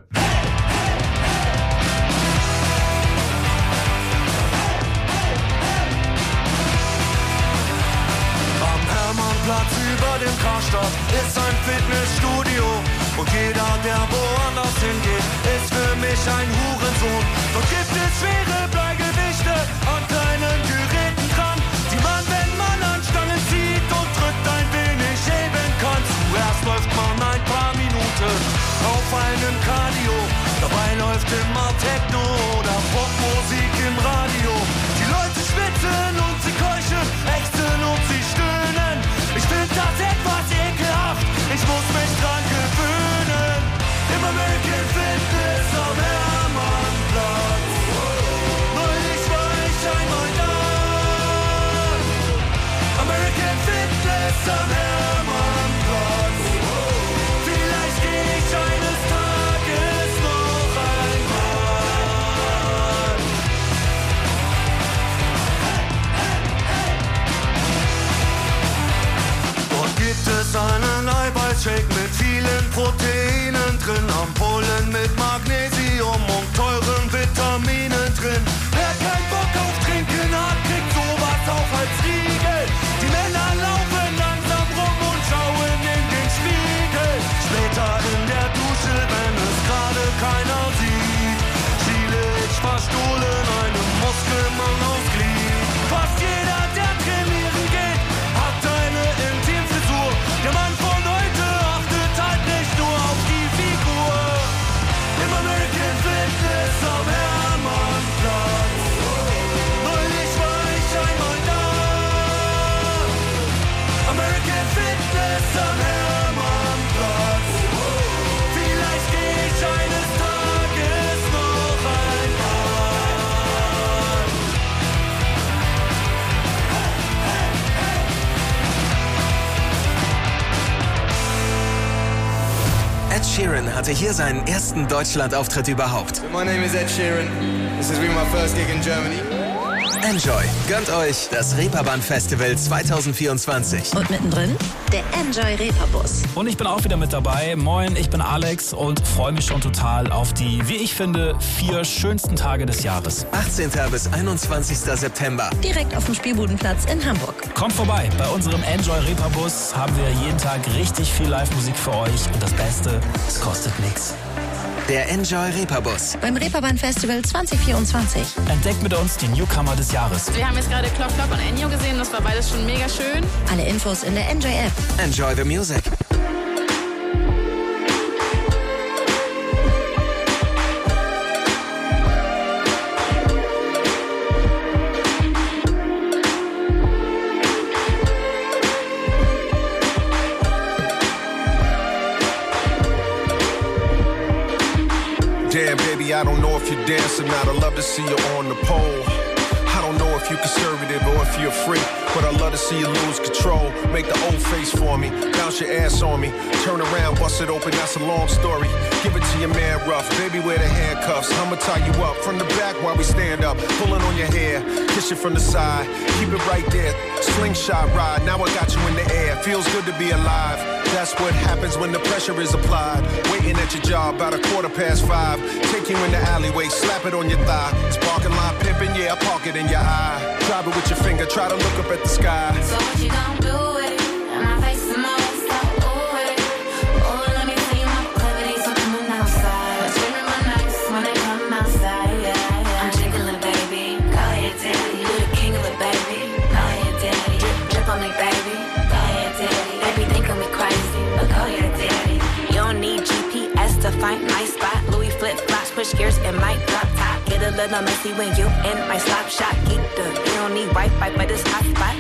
Ist ein Fitnessstudio und jeder, der woanders hingeht, ist für mich ein Hurensohn. Dort gibt es schwere Bleigewichte an kleinen Geräten dran, die man, wenn man an Stangen zieht und drückt, ein wenig heben kann. Zuerst läuft man ein paar Minuten auf einem Cardio, dabei läuft immer Techno oder Popmusik im Radio. Die Leute schwitzen und sie keuchen, ächzen und sie stöhnen. Ich find das etwas ekelhaft, ich muss mich dran gewöhnen. Im American Fitness am Hermannplatz. Neulich war ich einmal da. American Fitness am Hermannplatz. Vielleicht geh ich eines Tages noch einmal. Ed Sheeran hatte hier seinen ersten Deutschlandauftritt überhaupt. My name is Ed Sheeran. This has been my first gig in Germany. Enjoy. Gönnt euch das Reeperbahn Festival 2024. Und mittendrin der Enjoy Reeperbus. Und ich bin auch wieder mit dabei. Moin, ich bin Alex und freue mich schon total auf die, wie ich finde, 4 schönsten Tage des Jahres. 18. bis 21. September. Direkt auf dem Spielbudenplatz in Hamburg. Kommt vorbei. Bei unserem Enjoy Reeperbus haben wir jeden Tag richtig viel Live-Musik für euch. Und das Beste, es kostet nichts. Der Enjoy Reeperbus. Beim Reeperbahn Festival 2024. Entdeckt mit uns die Newcomer des Jahres. Wir haben jetzt gerade Clock Clock und Ennio gesehen. Das war beides schon mega schön. Alle Infos in der Enjoy App. Enjoy the music. Damn, baby, I don't know if you're dancing out. I'd love to see you on the pole. I don't know if you're conservative or if you're free, but I'd love to see you lose control. Make the old face for me, bounce your ass on me. Turn around, bust it open, that's a long story. Give it to your man rough, baby, wear the handcuffs. I'ma tie you up from the back while we stand up. Pulling on your hair, kiss you from the side. Keep it right there, slingshot ride. Now I got you in the air, feels good to be alive. That's what happens when the pressure is applied. Waiting at your job, about 5:15. Take you in the alleyway, slap it on your thigh. It's parking lot pimping, yeah, I park it in your eye. Drive it with your finger, try to look up at the sky. So what you gon' do with it? And my face is more stuff, ooh with it. Oh, let me see my proclivities, so coming outside. But screaming my nights when they come outside, yeah. I'm jiggling, baby, call your daddy. You the king of it, baby, call your daddy. Drip, drip on me, baby, call your daddy. They be thinking me crazy, but call your daddy. You don't need GPS to find my spot. Louis flip-flops, push gears in my drop top. Get a little messy when you in my slop shot. Keep the, you don't need Wi-Fi, but it's hot spot.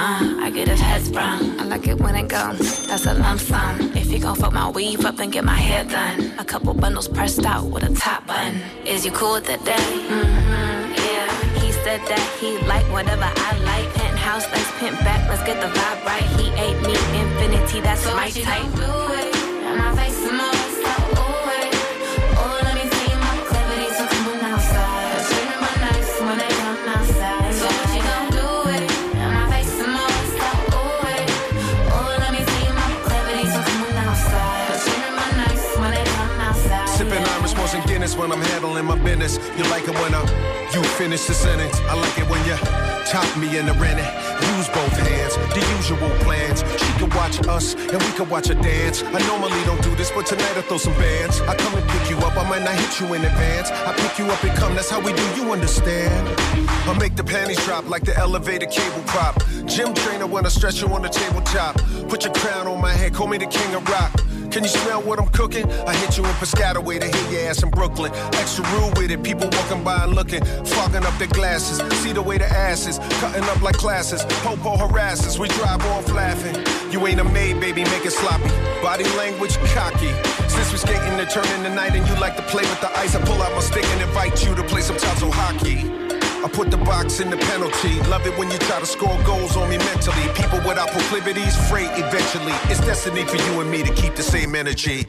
I get his head sprung. I like it when it goes. That's a lump sum. If you gon' fuck my weave up, then get my hair done. A couple bundles pressed out with a top button. Is you cool with that, daddy? Yeah. He said that he like whatever I like. Penthouse, let's pimp back. Let's get the vibe right. He ate me infinity. That's so my type. Do it. And my face is more so ooh it. Oh, let me see my proclivities. So come on outside. Screaming my nights when they come outside. So what you gon' do with it? And my face is more so ooh it. Oh, let me see my proclivities. So come on outside. Screaming my nights when they come outside. Sipping Irish Moss and Guinness when I'm handling my business. You like it when you finish the sentence. I like it when you top me in the rented. Use both hands, the usual plans. She can watch us and we can watch her dance. I normally don't do this, but tonight I throw some bands. I come and pick you up, I might not hit you in advance. I pick you up and come, that's how we do, you understand? I make the panties drop like the elevator cable prop. Gym trainer when I stretch you on the tabletop. Put your crown on my head, call me the king of rock. Can you smell what I'm cooking? I hit you in Piscataway to hit your ass in Brooklyn. Extra rude with it, people walking by and looking, fogging up their glasses. See the way the ass is, cutting up like classes. Popo harasses, we drive off laughing. You ain't a maid, baby, make it sloppy. Body language cocky. Since we skating to turn in the night and you like to play with the ice, I pull out my stick and invite you to play some Tazo hockey. I put the box in the penalty. Love it when you try to score goals on me mentally. People without proclivities, freight eventually. It's destiny for you and me to keep the same energy.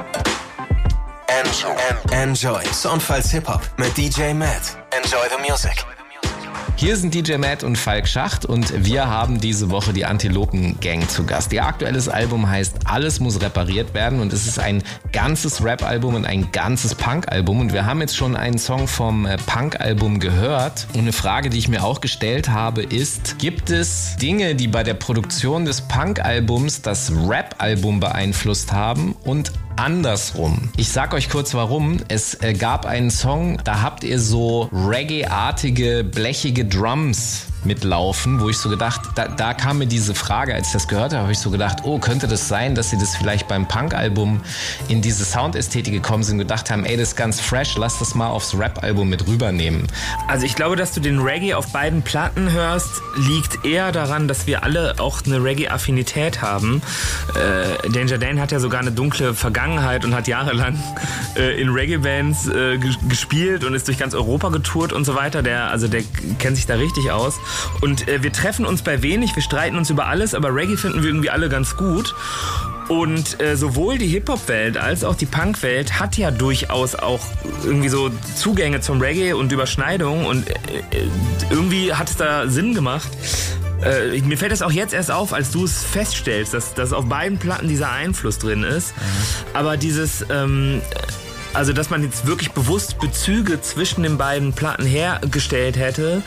Enjoy. Soundfiles Hip-Hop mit DJ Matt. Enjoy the music. Hier sind DJ Matt und Falk Schacht und wir haben diese Woche die Antilopen Gang zu Gast. Ihr aktuelles Album heißt Alles muss repariert werden und es ist ein ganzes Rap-Album und ein ganzes Punk-Album und wir haben jetzt schon einen Song vom Punk-Album gehört und eine Frage, die ich mir auch gestellt habe ist, gibt es Dinge, die bei der Produktion des Punk-Albums das Rap-Album beeinflusst haben und andersrum? Ich sag euch kurz warum. Es gab einen Song, da habt ihr so Reggae-artige, blechige Drums mitlaufen, wo ich so gedacht, da kam mir diese Frage, als ich das gehört habe, habe ich so gedacht, oh, könnte das sein, dass sie das vielleicht beim Punk-Album in diese Soundästhetik gekommen sind und gedacht haben, ey, das ist ganz fresh, lass das mal aufs Rap-Album mit rübernehmen. Also ich glaube, dass du den Reggae auf beiden Platten hörst, liegt eher daran, dass wir alle auch eine Reggae-Affinität haben. Danger Dan hat ja sogar eine dunkle Vergangenheit und hat jahrelang in Reggae-Bands gespielt und ist durch ganz Europa getourt und so weiter. Der kennt sich da richtig aus. Und wir treffen uns bei wenig, wir streiten uns über alles, aber Reggae finden wir irgendwie alle ganz gut. Und sowohl die Hip-Hop-Welt als auch die Punk-Welt hat ja durchaus auch irgendwie so Zugänge zum Reggae und Überschneidungen und irgendwie hat es da Sinn gemacht. Mir fällt das auch jetzt erst auf, als du es feststellst, dass auf beiden Platten dieser Einfluss drin ist. Aber dieses... Also, dass man jetzt wirklich bewusst Bezüge zwischen den beiden Platten hergestellt hätte,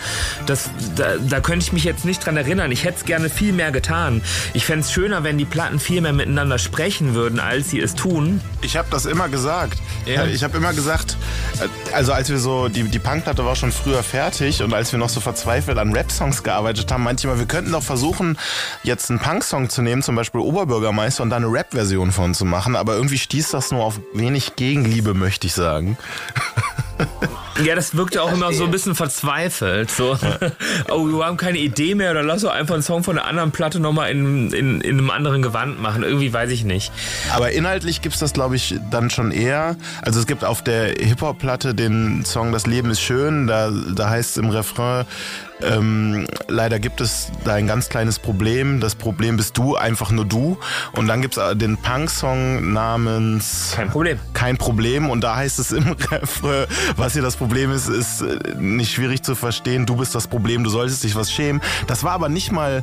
da könnte ich mich jetzt nicht dran erinnern. Ich hätte es gerne viel mehr getan. Ich fände es schöner, wenn die Platten viel mehr miteinander sprechen würden, als sie es tun. Ich habe das immer gesagt. Ja. Ich habe immer gesagt, also als wir so, die Punkplatte war schon früher fertig und als wir noch so verzweifelt an Rap-Songs gearbeitet haben, meinte ich immer, wir könnten doch versuchen, jetzt einen Punk-Song zu nehmen, zum Beispiel Oberbürgermeister, und da eine Rap-Version von zu machen. Aber irgendwie stieß das nur auf wenig Gegenliebe, möchte ich sagen. Ja, das wirkte auch immer so ein bisschen verzweifelt. So, oh, wir haben keine Idee mehr, oder lass doch einfach einen Song von einer anderen Platte nochmal in einem anderen Gewand machen. Irgendwie weiß ich nicht. Aber inhaltlich gibt's das, glaube ich, dann schon eher. Also es gibt auf der Hip-Hop-Platte den Song Das Leben ist schön. Da heißt es im Refrain, leider gibt es da ein ganz kleines Problem. Das Problem bist du, einfach nur du. Und dann gibt's den Punk-Song namens Kein Problem. Und da heißt es im Refrain, was hier das Problem ist nicht schwierig zu verstehen. Du bist das Problem, du solltest dich was schämen. Das war aber nicht mal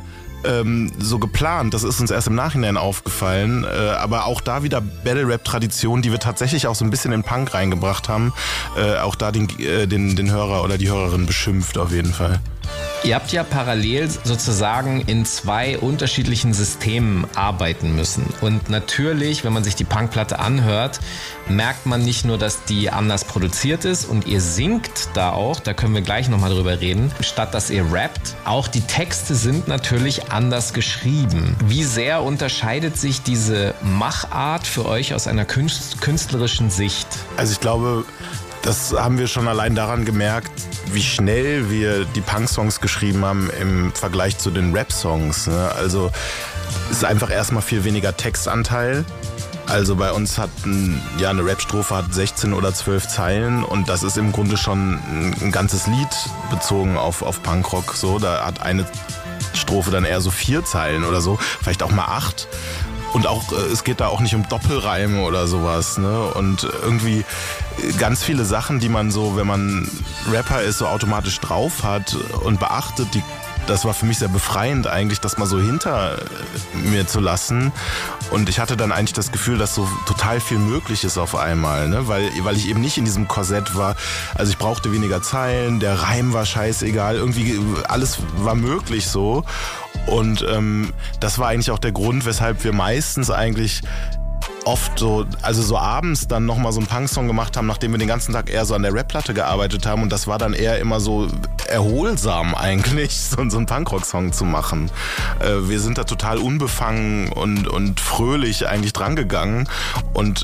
so geplant. Das ist uns erst im Nachhinein aufgefallen. Aber auch da wieder Battle-Rap-Tradition, die wir tatsächlich auch so ein bisschen in Punk reingebracht haben. Auch da den Hörer oder die Hörerin beschimpft auf jeden Fall. Ihr habt ja parallel sozusagen in zwei unterschiedlichen Systemen arbeiten müssen. Und natürlich, wenn man sich die Punkplatte anhört, merkt man nicht nur, dass die anders produziert ist und ihr singt da auch, da können wir gleich nochmal drüber reden, statt dass ihr rappt. Auch die Texte sind natürlich anders geschrieben. Wie sehr unterscheidet sich diese Machart für euch aus einer künstlerischen Sicht? Also ich glaube, das haben wir schon allein daran gemerkt, wie schnell wir die Punk-Songs geschrieben haben im Vergleich zu den Rap-Songs. Ne? Also es ist einfach erstmal viel weniger Textanteil. Also bei uns hat eine Rap-Strophe hat 16 oder 12 Zeilen und das ist im Grunde schon ein ganzes Lied bezogen auf Punkrock. So, da hat eine Strophe dann eher so 4 Zeilen oder so, vielleicht auch mal 8. Und auch, es geht da auch nicht um Doppelreime oder sowas, ne? Und irgendwie ganz viele Sachen, die man so, wenn man Rapper ist, so automatisch drauf hat und beachtet, das war für mich sehr befreiend eigentlich, das mal so hinter mir zu lassen. Und ich hatte dann eigentlich das Gefühl, dass so total viel möglich ist auf einmal, ne? Weil ich eben nicht in diesem Korsett war. Also ich brauchte weniger Zeilen, der Reim war scheißegal, irgendwie alles war möglich so. Und das war eigentlich auch der Grund, weshalb wir meistens eigentlich oft so, also so abends dann nochmal so einen Punk-Song gemacht haben, nachdem wir den ganzen Tag eher so an der Rap-Platte gearbeitet haben. Und das war dann eher immer so erholsam eigentlich, so einen Punkrock-Song zu machen. Wir sind da total unbefangen und fröhlich eigentlich drangegangen. Und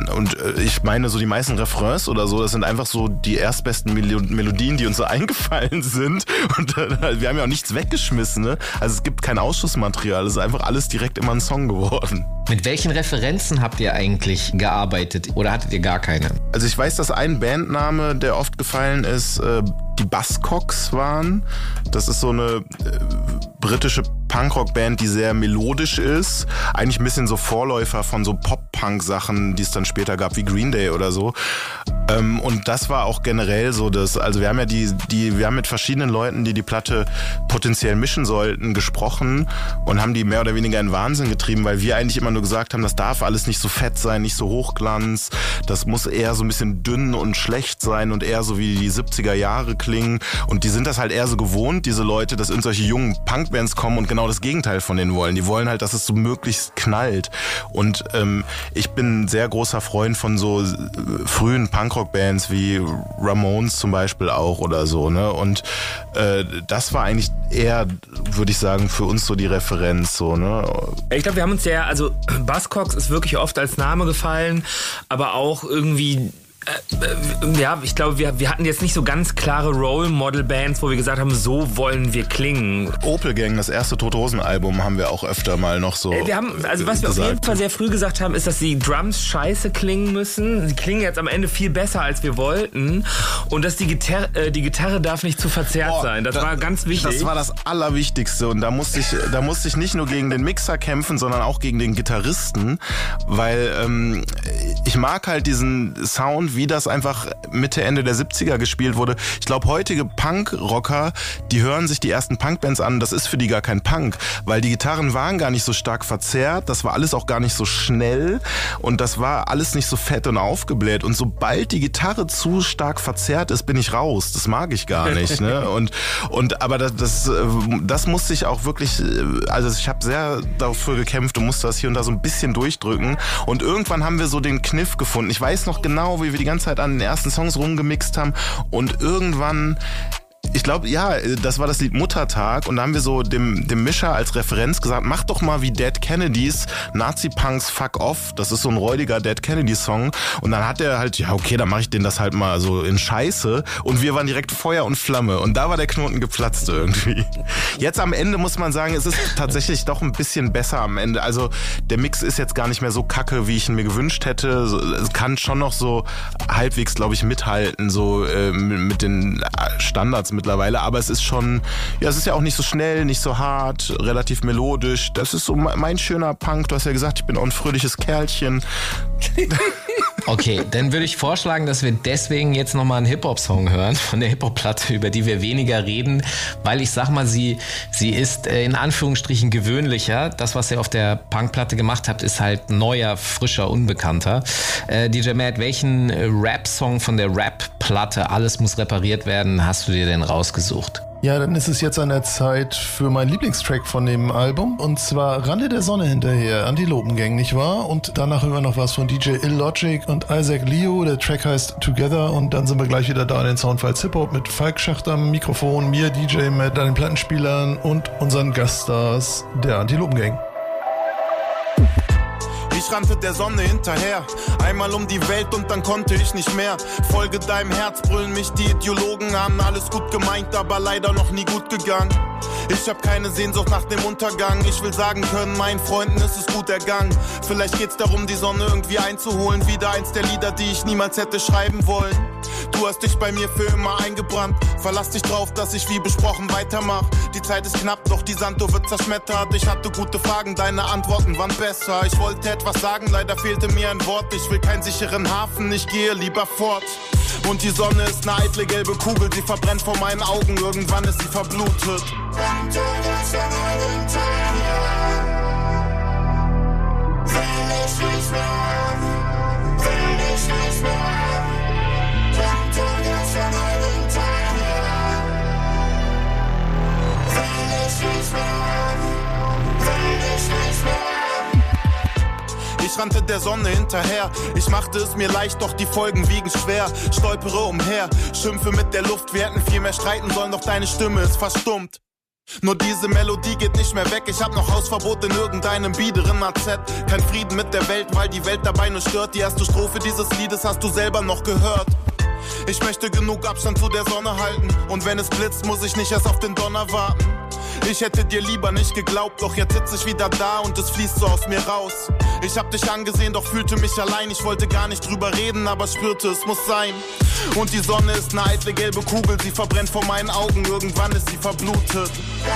ich meine, so die meisten Refrains oder so, das sind einfach so die erstbesten Melodien, die uns so eingefallen sind. Und wir haben ja auch nichts weggeschmissen, ne? Also es gibt kein Ausschussmaterial, es ist einfach alles direkt immer ein Song geworden. Mit welchen Referenzen habt ihr eigentlich gearbeitet oder hattet ihr gar keine? Also ich weiß, dass ein Bandname, der oft gefallen ist, die Buzzcocks waren. Das ist so eine britische Punkrock-Band, die sehr melodisch ist. Eigentlich ein bisschen so Vorläufer von so Pop-Punk-Sachen, die es dann später gab, wie Green Day oder so. Und das war auch generell so, also wir haben ja wir haben mit verschiedenen Leuten, die Platte potenziell mischen sollten, gesprochen und haben die mehr oder weniger in Wahnsinn getrieben, weil wir eigentlich immer nur gesagt haben, das darf alles nicht so fett sein, nicht so Hochglanz, das muss eher so ein bisschen dünn und schlecht sein und eher so wie die 70er Jahre klingen. Und die sind das halt eher so gewohnt, diese Leute, dass in solche jungen Punkbands kommen und genau das Gegenteil von denen wollen. Die wollen halt, dass es so möglichst knallt. Und ich bin ein sehr großer Freund von so frühen Punkrock-Bands wie Ramones zum Beispiel auch oder so, ne? Und das war eigentlich eher, würde ich sagen, für uns so die Referenz, so, ne? Ich glaube, wir haben uns also Buzzcocks ist wirklich oft als Name gefallen, aber auch irgendwie Ja, ich glaube, wir hatten jetzt nicht so ganz klare Role-Model-Bands, wo wir gesagt haben, so wollen wir klingen. Opel Gang, das erste Tote Hosen-Album, haben wir auch öfter mal noch so wir haben, also was wir auf jeden Fall sehr früh gesagt haben, ist, dass die Drums scheiße klingen müssen. Sie klingen jetzt am Ende viel besser, als wir wollten. Und dass die Gitarre darf nicht zu verzerrt sein. Das war ganz wichtig. Das war das Allerwichtigste. Und da musste ich nicht nur gegen den Mixer kämpfen, sondern auch gegen den Gitarristen. Weil ich mag halt diesen Sound, wie das einfach Mitte, Ende der 70er gespielt wurde. Ich glaube, heutige Punk-Rocker, die hören sich die ersten Punkbands an, das ist für die gar kein Punk, weil die Gitarren waren gar nicht so stark verzerrt, das war alles auch gar nicht so schnell und das war alles nicht so fett und aufgebläht. Und sobald die Gitarre zu stark verzerrt ist, bin ich raus. Das mag ich gar nicht. Ne? Aber das musste ich auch wirklich, also ich habe sehr dafür gekämpft und musste das hier und da so ein bisschen durchdrücken. Und irgendwann haben wir so den Kniff gefunden. Ich weiß noch genau, wie wir die ganze Zeit an den ersten Songs rumgemixt haben und irgendwann, ich glaube, ja, das war das Lied Muttertag und da haben wir so dem Mischer als Referenz gesagt, mach doch mal wie Dead Kennedys Nazi-Punks Fuck Off. Das ist so ein räudiger Dead Kennedy-Song und dann hat er halt, ja okay, dann mache ich den das halt mal so in Scheiße und wir waren direkt Feuer und Flamme und da war der Knoten geplatzt irgendwie. Jetzt am Ende muss man sagen, es ist tatsächlich doch ein bisschen besser am Ende. Also der Mix ist jetzt gar nicht mehr so kacke, wie ich ihn mir gewünscht hätte. Es kann schon noch so halbwegs, glaube ich, mithalten, so mit den Standards mittlerweile, aber es ist schon, ja, es ist ja auch nicht so schnell, nicht so hart, relativ melodisch. Das ist so mein schöner Punk. Du hast ja gesagt, ich bin auch ein fröhliches Kerlchen. Okay, dann würde ich vorschlagen, dass wir deswegen jetzt nochmal einen Hip-Hop-Song hören von der Hip-Hop-Platte, über die wir weniger reden, weil ich sag mal, sie ist in Anführungsstrichen gewöhnlicher. Das, was ihr auf der Punk-Platte gemacht habt, ist halt neuer, frischer, unbekannter. DJ Matt, welchen Rap-Song von der Rap-Platte Alles muss repariert werden, hast du dir denn rausgesucht? Ja, dann ist es jetzt an der Zeit für meinen Lieblingstrack von dem Album und zwar Rande der Sonne hinterher, Antilopengang, nicht wahr? Und danach hören wir noch was von DJ Illogic und Isaac Leo, der Track heißt Together und dann sind wir gleich wieder da in den Soundfiles Hip-Hop mit Falk Schacht am Mikrofon, mir DJ Matt an den Plattenspielern und unseren Gaststars der Antilopengang. Ich rannte der Sonne hinterher, einmal um die Welt und dann konnte ich nicht mehr. Folge deinem Herz, brüllen mich die Ideologen an. Alles gut gemeint, aber leider noch nie gut gegangen. Ich hab keine Sehnsucht nach dem Untergang. Ich will sagen können, meinen Freunden ist es gut ergangen. Vielleicht geht's darum, die Sonne irgendwie einzuholen. Wieder eins der Lieder, die ich niemals hätte schreiben wollen. Du hast dich bei mir für immer eingebrannt. Verlass dich drauf, dass ich wie besprochen weitermach. Die Zeit ist knapp, doch die Sanduhr wird zerschmettert. Ich hatte gute Fragen, deine Antworten waren besser. Ich wollte etwas sagen, leider fehlte mir ein Wort. Ich will keinen sicheren Hafen, ich gehe lieber fort. Und die Sonne ist eine eitle gelbe Kugel, sie verbrennt vor meinen Augen, irgendwann ist sie verblutet. Ich rannte der Sonne hinterher, ich machte es mir leicht, doch die Folgen wiegen schwer. Stolpere umher, schimpfe mit der Luft, wir hätten viel mehr streiten sollen, doch deine Stimme ist verstummt. Nur diese Melodie geht nicht mehr weg, ich hab noch Hausverbot in irgendeinem biederen AZ. Kein Frieden mit der Welt, weil die Welt dabei nur stört. Die erste Strophe dieses Liedes hast du selber noch gehört. Ich möchte genug Abstand zu der Sonne halten, und wenn es blitzt, muss ich nicht erst auf den Donner warten. Ich hätte dir lieber nicht geglaubt, doch jetzt sitz ich wieder da und es fließt so aus mir raus. Ich hab dich angesehen, doch fühlte mich allein. Ich wollte gar nicht drüber reden, aber spürte, es muss sein. Und die Sonne ist eine eitle gelbe Kugel, sie verbrennt vor meinen Augen, irgendwann ist sie verblutet.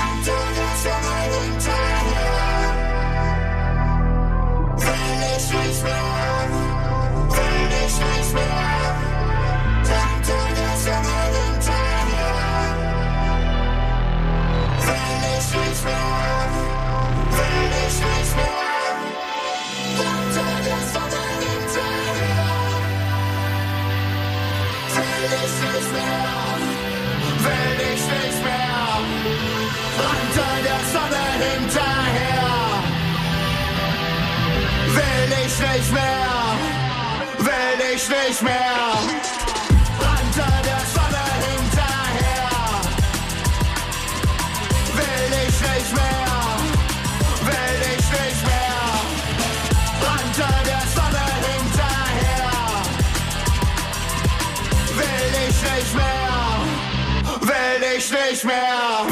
Nicht mehr, will ich nicht mehr. Rannte der Sonne hinterher. Will ich nicht mehr, will ich nicht mehr. Rannte der Sonne hinterher. ich nicht mehr.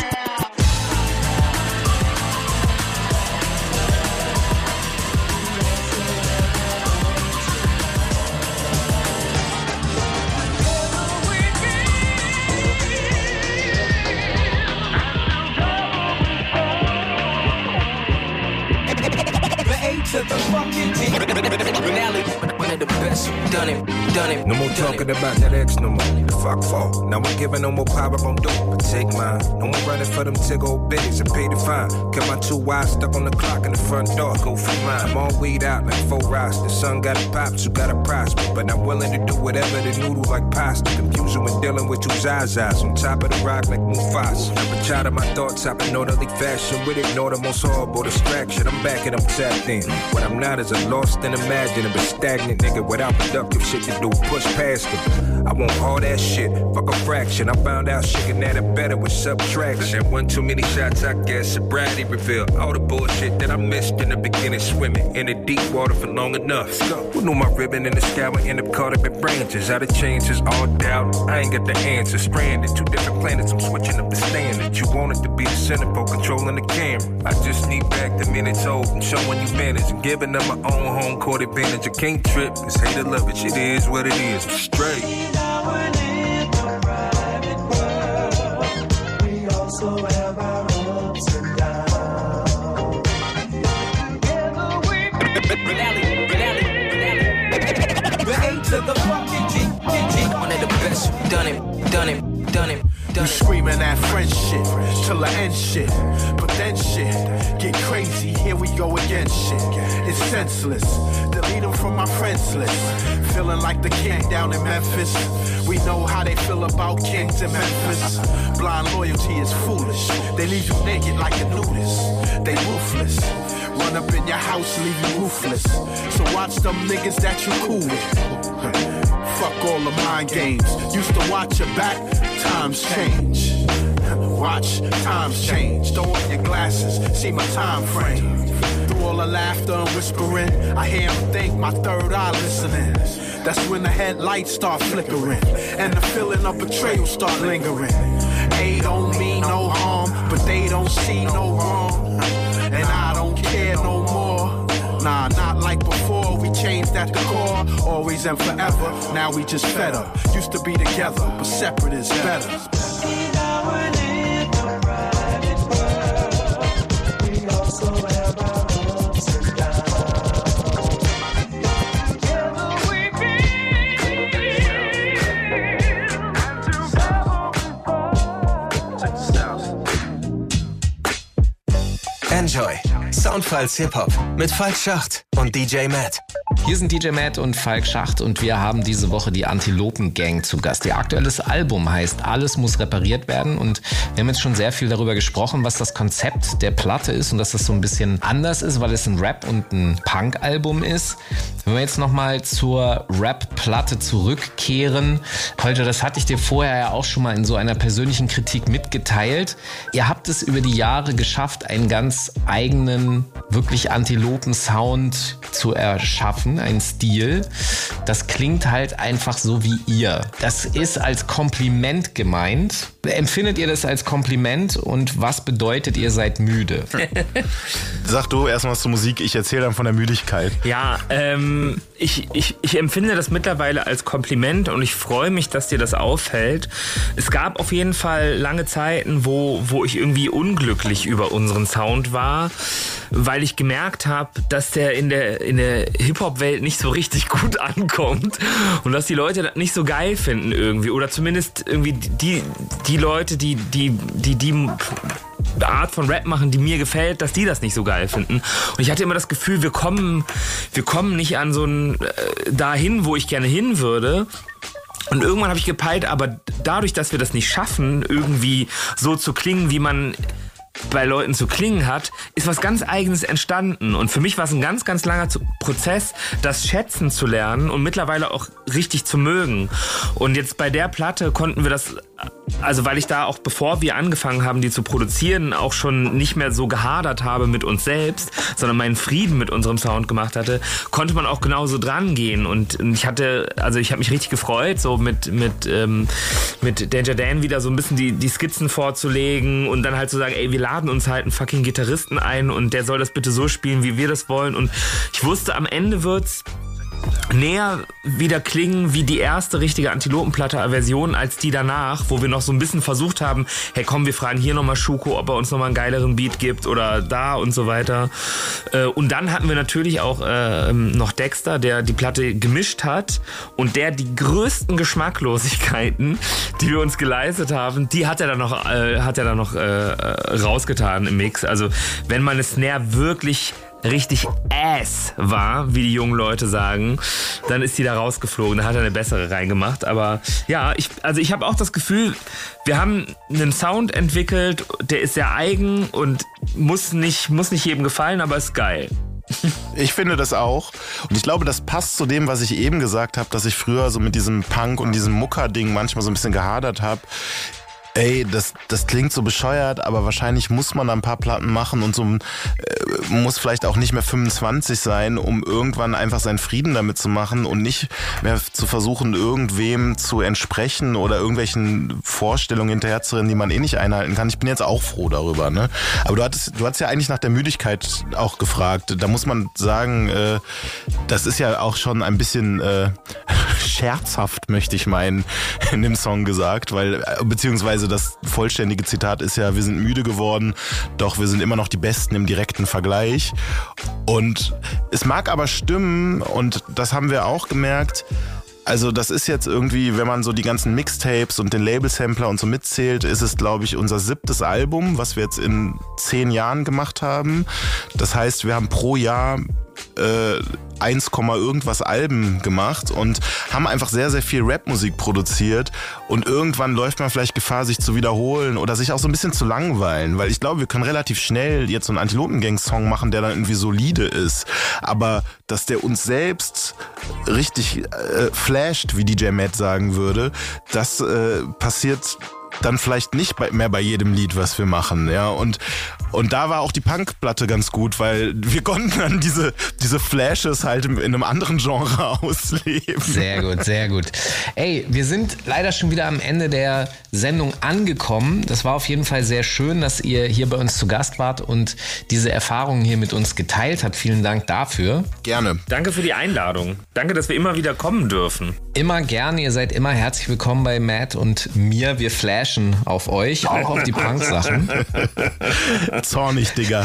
No more talking about that X no more. The fuck for? Now I'm giving no more power on dope, but take mine. No more running for them tig old bitties and pay the fine. Got my 2 wives stuck on the clock in the front door, go for mine. I'm all weed out like 4 rides. The son got a pops who got a prosper, but I'm willing to do whatever the noodle like pasta. Confusing when dealing with 2 Zazas on top of the rock like Mufasa. I'm a child of my thoughts, I'm in orderly fashion. With ignore the most horrible distraction. I'm back and I'm tapped in. What I'm not is a lost and imaginable stagnant nigga without productive shit to do. Push past it. I want all that shit. Fuck a fraction. I found out shit can add it better with subtraction. One too many shots, I guess. Sobriety revealed all the bullshit that I missed in the beginning. Swimming in the deep water for long enough. Who knew my ribbon in the sky would end up caught up in branches? Out of changes, all doubt. I ain't got the answer. Stranded, 2 different planets. I'm switching up the standard. You wanted to be the centerfold controlling the camera. I just need back the minutes old and showing you manage and giving them my own home court advantage. I can't trip. It's hate or love it. Shit is what it is. I'm straight. We also have our ups and downs. Together we the A to the fucking G. One of the best, done it. We screaming that French shit till the end shit, but then shit get crazy. Here we go again shit. It's senseless. Delete them from my friends list. Feeling like the king down in Memphis. We know how they feel about kings in Memphis. Blind loyalty is foolish. They leave you naked like a nudist. They ruthless. Run up in your house, leave you roofless. So watch them niggas that you cool with. Fuck all the mind games. Used to watch your back, times change. Watch, times change. Throw up your glasses, see my time frame. Through all the laughter and whispering, I hear him think, my third eye listening. That's when the headlights start flickering and the feeling of betrayal start lingering. A don't mean no harm, but they don't see no wrong. And I don't care no more. Nah, not like before, we changed at the core. Always and forever, now we just fed up. Used to be together, but separate is better. We also have our ups and downs. Together we Enjoy. Soundfiles Hip-Hop mit Falk Schacht und DJ Matt. Hier sind DJ Matt und Falk Schacht und wir haben diese Woche die Antilopen Gang zu Gast. Ihr aktuelles Album heißt Alles muss repariert werden und wir haben jetzt schon sehr viel darüber gesprochen, was das Konzept der Platte ist und dass das so ein bisschen anders ist, weil es ein Rap- und ein Punk-Album ist. Wenn wir jetzt nochmal zur Rap-Platte zurückkehren, Kolja, das hatte ich dir vorher ja auch schon mal in so einer persönlichen Kritik mitgeteilt. Ihr habt es über die Jahre geschafft, einen ganz eigenen, wirklich Antilopen-Sound zu erschaffen, einen Stil. Das klingt halt einfach so wie ihr. Das ist als Kompliment gemeint. Empfindet ihr das als Kompliment und was bedeutet, ihr seid müde? Sag du erst mal was zur Musik, ich erzähle dann von der Müdigkeit. Ja, ich empfinde das mittlerweile als Kompliment und ich freue mich, dass dir das auffällt. Es gab auf jeden Fall lange Zeiten, wo ich irgendwie unglücklich über unseren Sound war, weil ich gemerkt habe, dass der in der Hip-Hop-Welt nicht so richtig gut ankommt und dass die Leute das nicht so geil finden irgendwie oder zumindest irgendwie die Leute, die Art von Rap machen, die mir gefällt, dass die das nicht so geil finden. Und ich hatte immer das Gefühl, wir kommen nicht an so ein dahin, wo ich gerne hin würde. Und irgendwann habe ich gepeilt, aber dadurch, dass wir das nicht schaffen, irgendwie so zu klingen, wie man bei Leuten zu klingen hat, ist was ganz Eigenes entstanden. Und für mich war es ein ganz, ganz langer Prozess, das schätzen zu lernen und mittlerweile auch richtig zu mögen. Und jetzt bei der Platte konnten wir das also weil ich da auch, bevor wir angefangen haben, die zu produzieren, auch schon nicht mehr so gehadert habe mit uns selbst, sondern meinen Frieden mit unserem Sound gemacht hatte, konnte man auch genauso dran gehen. Und ich habe mich richtig gefreut, so mit Danger Dan wieder so ein bisschen die Skizzen vorzulegen und dann halt zu sagen, ey, wir laden uns halt einen fucking Gitarristen ein und der soll das bitte so spielen, wie wir das wollen. Und ich wusste, am Ende wird's näher wieder klingen wie die erste richtige Antilopenplatte-Version als die danach, wo wir noch so ein bisschen versucht haben, hey komm, wir fragen hier nochmal Schuko, ob er uns nochmal einen geileren Beat gibt oder da und so weiter. Und dann hatten wir natürlich auch noch Dexter, der die Platte gemischt hat und der die größten Geschmacklosigkeiten, die wir uns geleistet haben, die hat er dann noch rausgetan im Mix. Also wenn meine Snare wirklich richtig ass war, wie die jungen Leute sagen, dann ist die da rausgeflogen. Da hat er eine bessere reingemacht. Aber ja, ich habe auch das Gefühl, wir haben einen Sound entwickelt, der ist sehr eigen und muss nicht jedem gefallen, aber ist geil. Ich finde das auch. Und ich glaube, das passt zu dem, was ich eben gesagt habe, dass ich früher so mit diesem Punk und diesem Mucker-Ding manchmal so ein bisschen gehadert habe. Ey, das klingt so bescheuert, aber wahrscheinlich muss man da ein paar Platten machen und so muss vielleicht auch nicht mehr 25 sein, um irgendwann einfach seinen Frieden damit zu machen und nicht mehr zu versuchen, irgendwem zu entsprechen oder irgendwelchen Vorstellungen hinterherzurennen, die man eh nicht einhalten kann. Ich bin jetzt auch froh darüber, ne? Aber du hattest ja eigentlich nach der Müdigkeit auch gefragt. Da muss man sagen, das ist ja auch schon ein bisschen scherzhaft, möchte ich meinen, in dem Song gesagt, weil, beziehungsweise das vollständige Zitat ist ja, wir sind müde geworden, doch wir sind immer noch die Besten im direkten Vergleich. Und es mag aber stimmen, und das haben wir auch gemerkt, also das ist jetzt irgendwie, wenn man so die ganzen Mixtapes und den Label-Sampler und so mitzählt, ist es, glaube ich, unser 7. Album, was wir jetzt in 10 Jahren gemacht haben. Das heißt, wir haben pro Jahr 1, irgendwas Alben gemacht und haben einfach sehr, sehr viel Rapmusik produziert und irgendwann läuft man vielleicht Gefahr, sich zu wiederholen oder sich auch so ein bisschen zu langweilen, weil ich glaube, wir können relativ schnell jetzt so einen Antilopengang-Song machen, der dann irgendwie solide ist, aber dass der uns selbst richtig flasht, wie DJ Matt sagen würde, das passiert dann vielleicht nicht mehr bei jedem Lied, was wir machen, ja, und da war auch die Punkplatte ganz gut, weil wir konnten dann diese Flashes halt in einem anderen Genre ausleben. Sehr gut, sehr gut. Ey, wir sind leider schon wieder am Ende der Sendung angekommen. Das war auf jeden Fall sehr schön, dass ihr hier bei uns zu Gast wart und diese Erfahrungen hier mit uns geteilt habt. Vielen Dank dafür. Gerne. Danke für die Einladung. Danke, dass wir immer wieder kommen dürfen. Immer gerne. Ihr seid immer herzlich willkommen bei Matt und mir. Wir flashen auf euch, auch auf die Punk-Sachen. Zornig, Digga.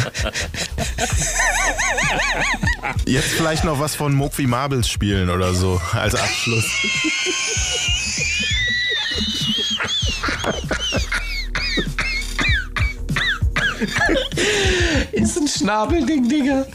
Jetzt vielleicht noch was von Mokwi Marbles spielen oder so als Abschluss. Ist ein Schnabelding, Digga.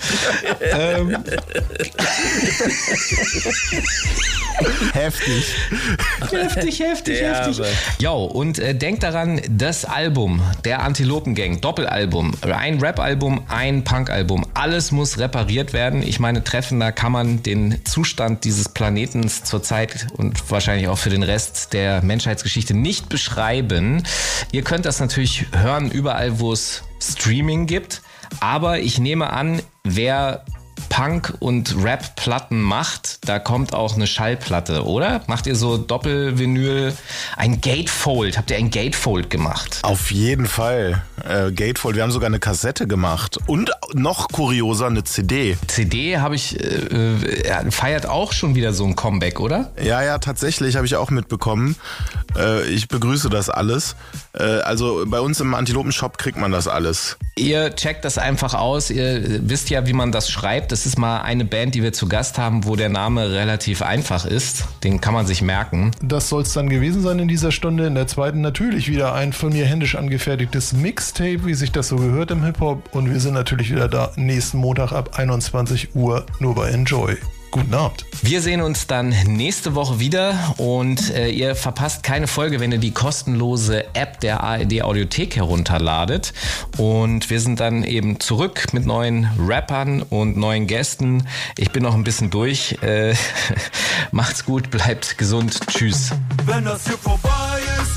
Heftig. Heftig. Jo, und denkt daran, das Album der Antilopengang, Doppelalbum, ein Rap-Album, ein Punk-Album, alles muss repariert werden. Ich meine, treffender kann man den Zustand dieses Planetens zurzeit und wahrscheinlich auch für den Rest der Menschheitsgeschichte nicht beschreiben. Ihr könnt das natürlich hören überall, wo es Streaming gibt, aber ich nehme an, wer Punk- und Rap-Platten macht, da kommt auch eine Schallplatte, oder? Macht ihr so Doppelvinyl, ein Gatefold? Habt ihr ein Gatefold gemacht? Auf jeden Fall. Gatefold, wir haben sogar eine Kassette gemacht und noch kurioser eine CD. CD habe ich, feiert auch schon wieder so ein Comeback, oder? Ja, tatsächlich, habe ich auch mitbekommen. Ich begrüße das alles. Also bei uns im Antilopen-Shop kriegt man das alles. Ihr checkt das einfach aus. Ihr wisst ja, wie man das schreibt. Das ist mal eine Band, die wir zu Gast haben, wo der Name relativ einfach ist. Den kann man sich merken. Das soll es dann gewesen sein in dieser Stunde. In der zweiten natürlich wieder ein von mir händisch angefertigtes Mixtape, wie sich das so gehört im Hip-Hop. Und wir sind natürlich wieder da nächsten Montag ab 21 Uhr nur bei Enjoy. Guten Abend. Wir sehen uns dann nächste Woche wieder und ihr verpasst keine Folge, wenn ihr die kostenlose App der ARD Audiothek herunterladet. Und wir sind dann eben zurück mit neuen Rappern und neuen Gästen. Ich bin noch ein bisschen durch. Macht's gut, bleibt gesund. Tschüss. Wenn das hier vorbei ist,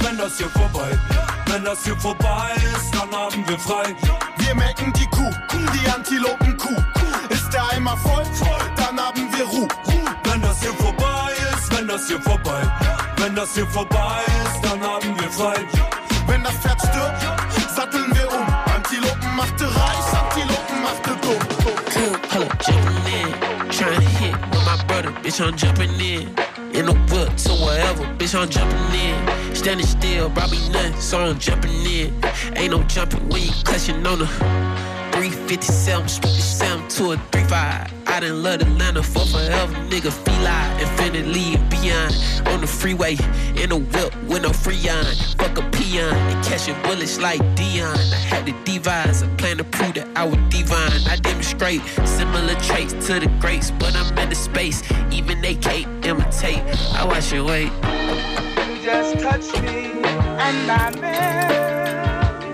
wenn das hier vorbei. Wenn das hier vorbei ist, dann haben wir frei. Wir melken die Kuh, die Antilopen-Kuh. Ist der Eimer voll, dann haben wir Ruhe. Wenn das hier vorbei ist, wenn das hier vorbei. Wenn das hier vorbei ist, dann haben wir frei. Wenn das Pferd stirbt, satteln wir um. Antilopen machte reich, Antilopen machte dumm. Hold up, jumping in, trying to hit with my brother, bitch, I'm jumping in. In the whip to wherever, bitch, I'm jumping in. Standing still, brought me nothing, so I'm jumping in. Ain't no jumping when you clutching on the 357, split the 7 to a 35. I done love Atlanta for forever, nigga, feline, infinitely and beyond. On the freeway, in a whip with no freon. Fuck a peon, and catching bullets like Dion. I had to devise a plan to prove that I was divine. I demonstrate similar traits to the greats, but I'm in the space. Even they can't imitate. I watch it wait. You just touch me, and I melt.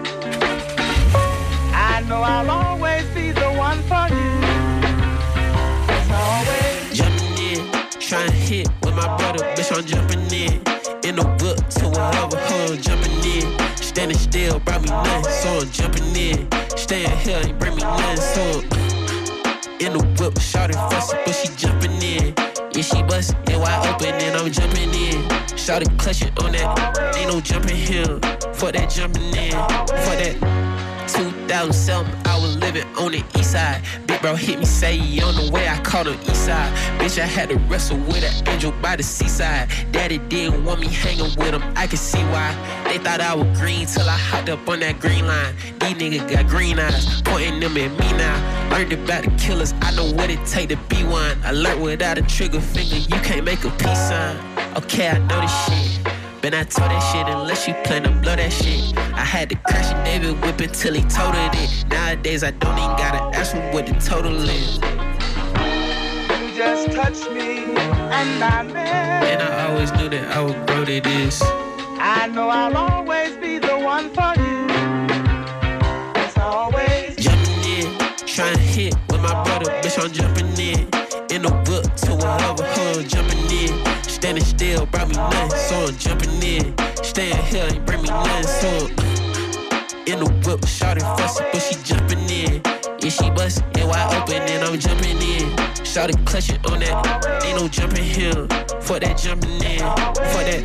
I know I'll always be the one for you. It's always jumping in, trying to hit with my brother, bitch, I'm jumping in. In the whip to wherever, hold, jumping in. Standing still, brought me nothing, so I'm jumping in. Staying here, ain't bring me nothing, so in the whip, shawty fussy, but she jumping in. Yeah, she bust it wide open, and I'm jumping in. Shawty clutching on that, ain't no jumping here. For that jumping in, for that 2007, I was living on the east side. Big bro hit me, say he on the way, I called him east side. Bitch, I had to wrestle with an angel by the seaside. Daddy didn't want me hanging with him, I could see why. They thought I was green till I hopped up on that green line. These niggas got green eyes, pointing them at me now. Learned about the killers, I know what it take to be one. Alert without a trigger finger, you can't make a peace sign. Okay, I know this shit. Been I told that shit unless you plan to blow that shit. I had to crash and David whip it till he totaled it. Nowadays I don't even gotta ask him what the total is. you just touch me, and I melt. And I always knew that I would grow to this. I know I'll always be the one for you. It's always jumping in, trying to hit with my brother, bitch, I'm jumping in. In the whip to wherever, hold, jumping in. Standing still, brought me nothing, so I'm jumping in. Staying here, ain't bring me nothing, so in the whip, shawty fussy, but she jumping in. Yeah, she bust it wide open, and I'm jumping in. Shawty clutching on that, ain't no jumping here. For that jumping in, for that.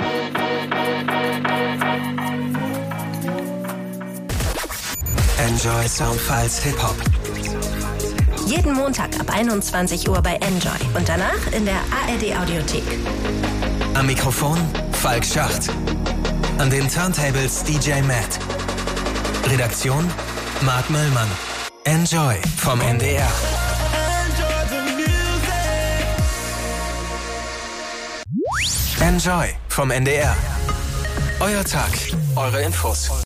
Enjoy Soundfiles Hip-Hop. Jeden Montag ab 21 Uhr bei Enjoy und danach in der ARD-Audiothek. Am Mikrofon Falk Schacht. An den Turntables DJ Matt. Redaktion Marc Möllmann. Enjoy vom NDR. Enjoy vom NDR. Euer Tag, eure Infos.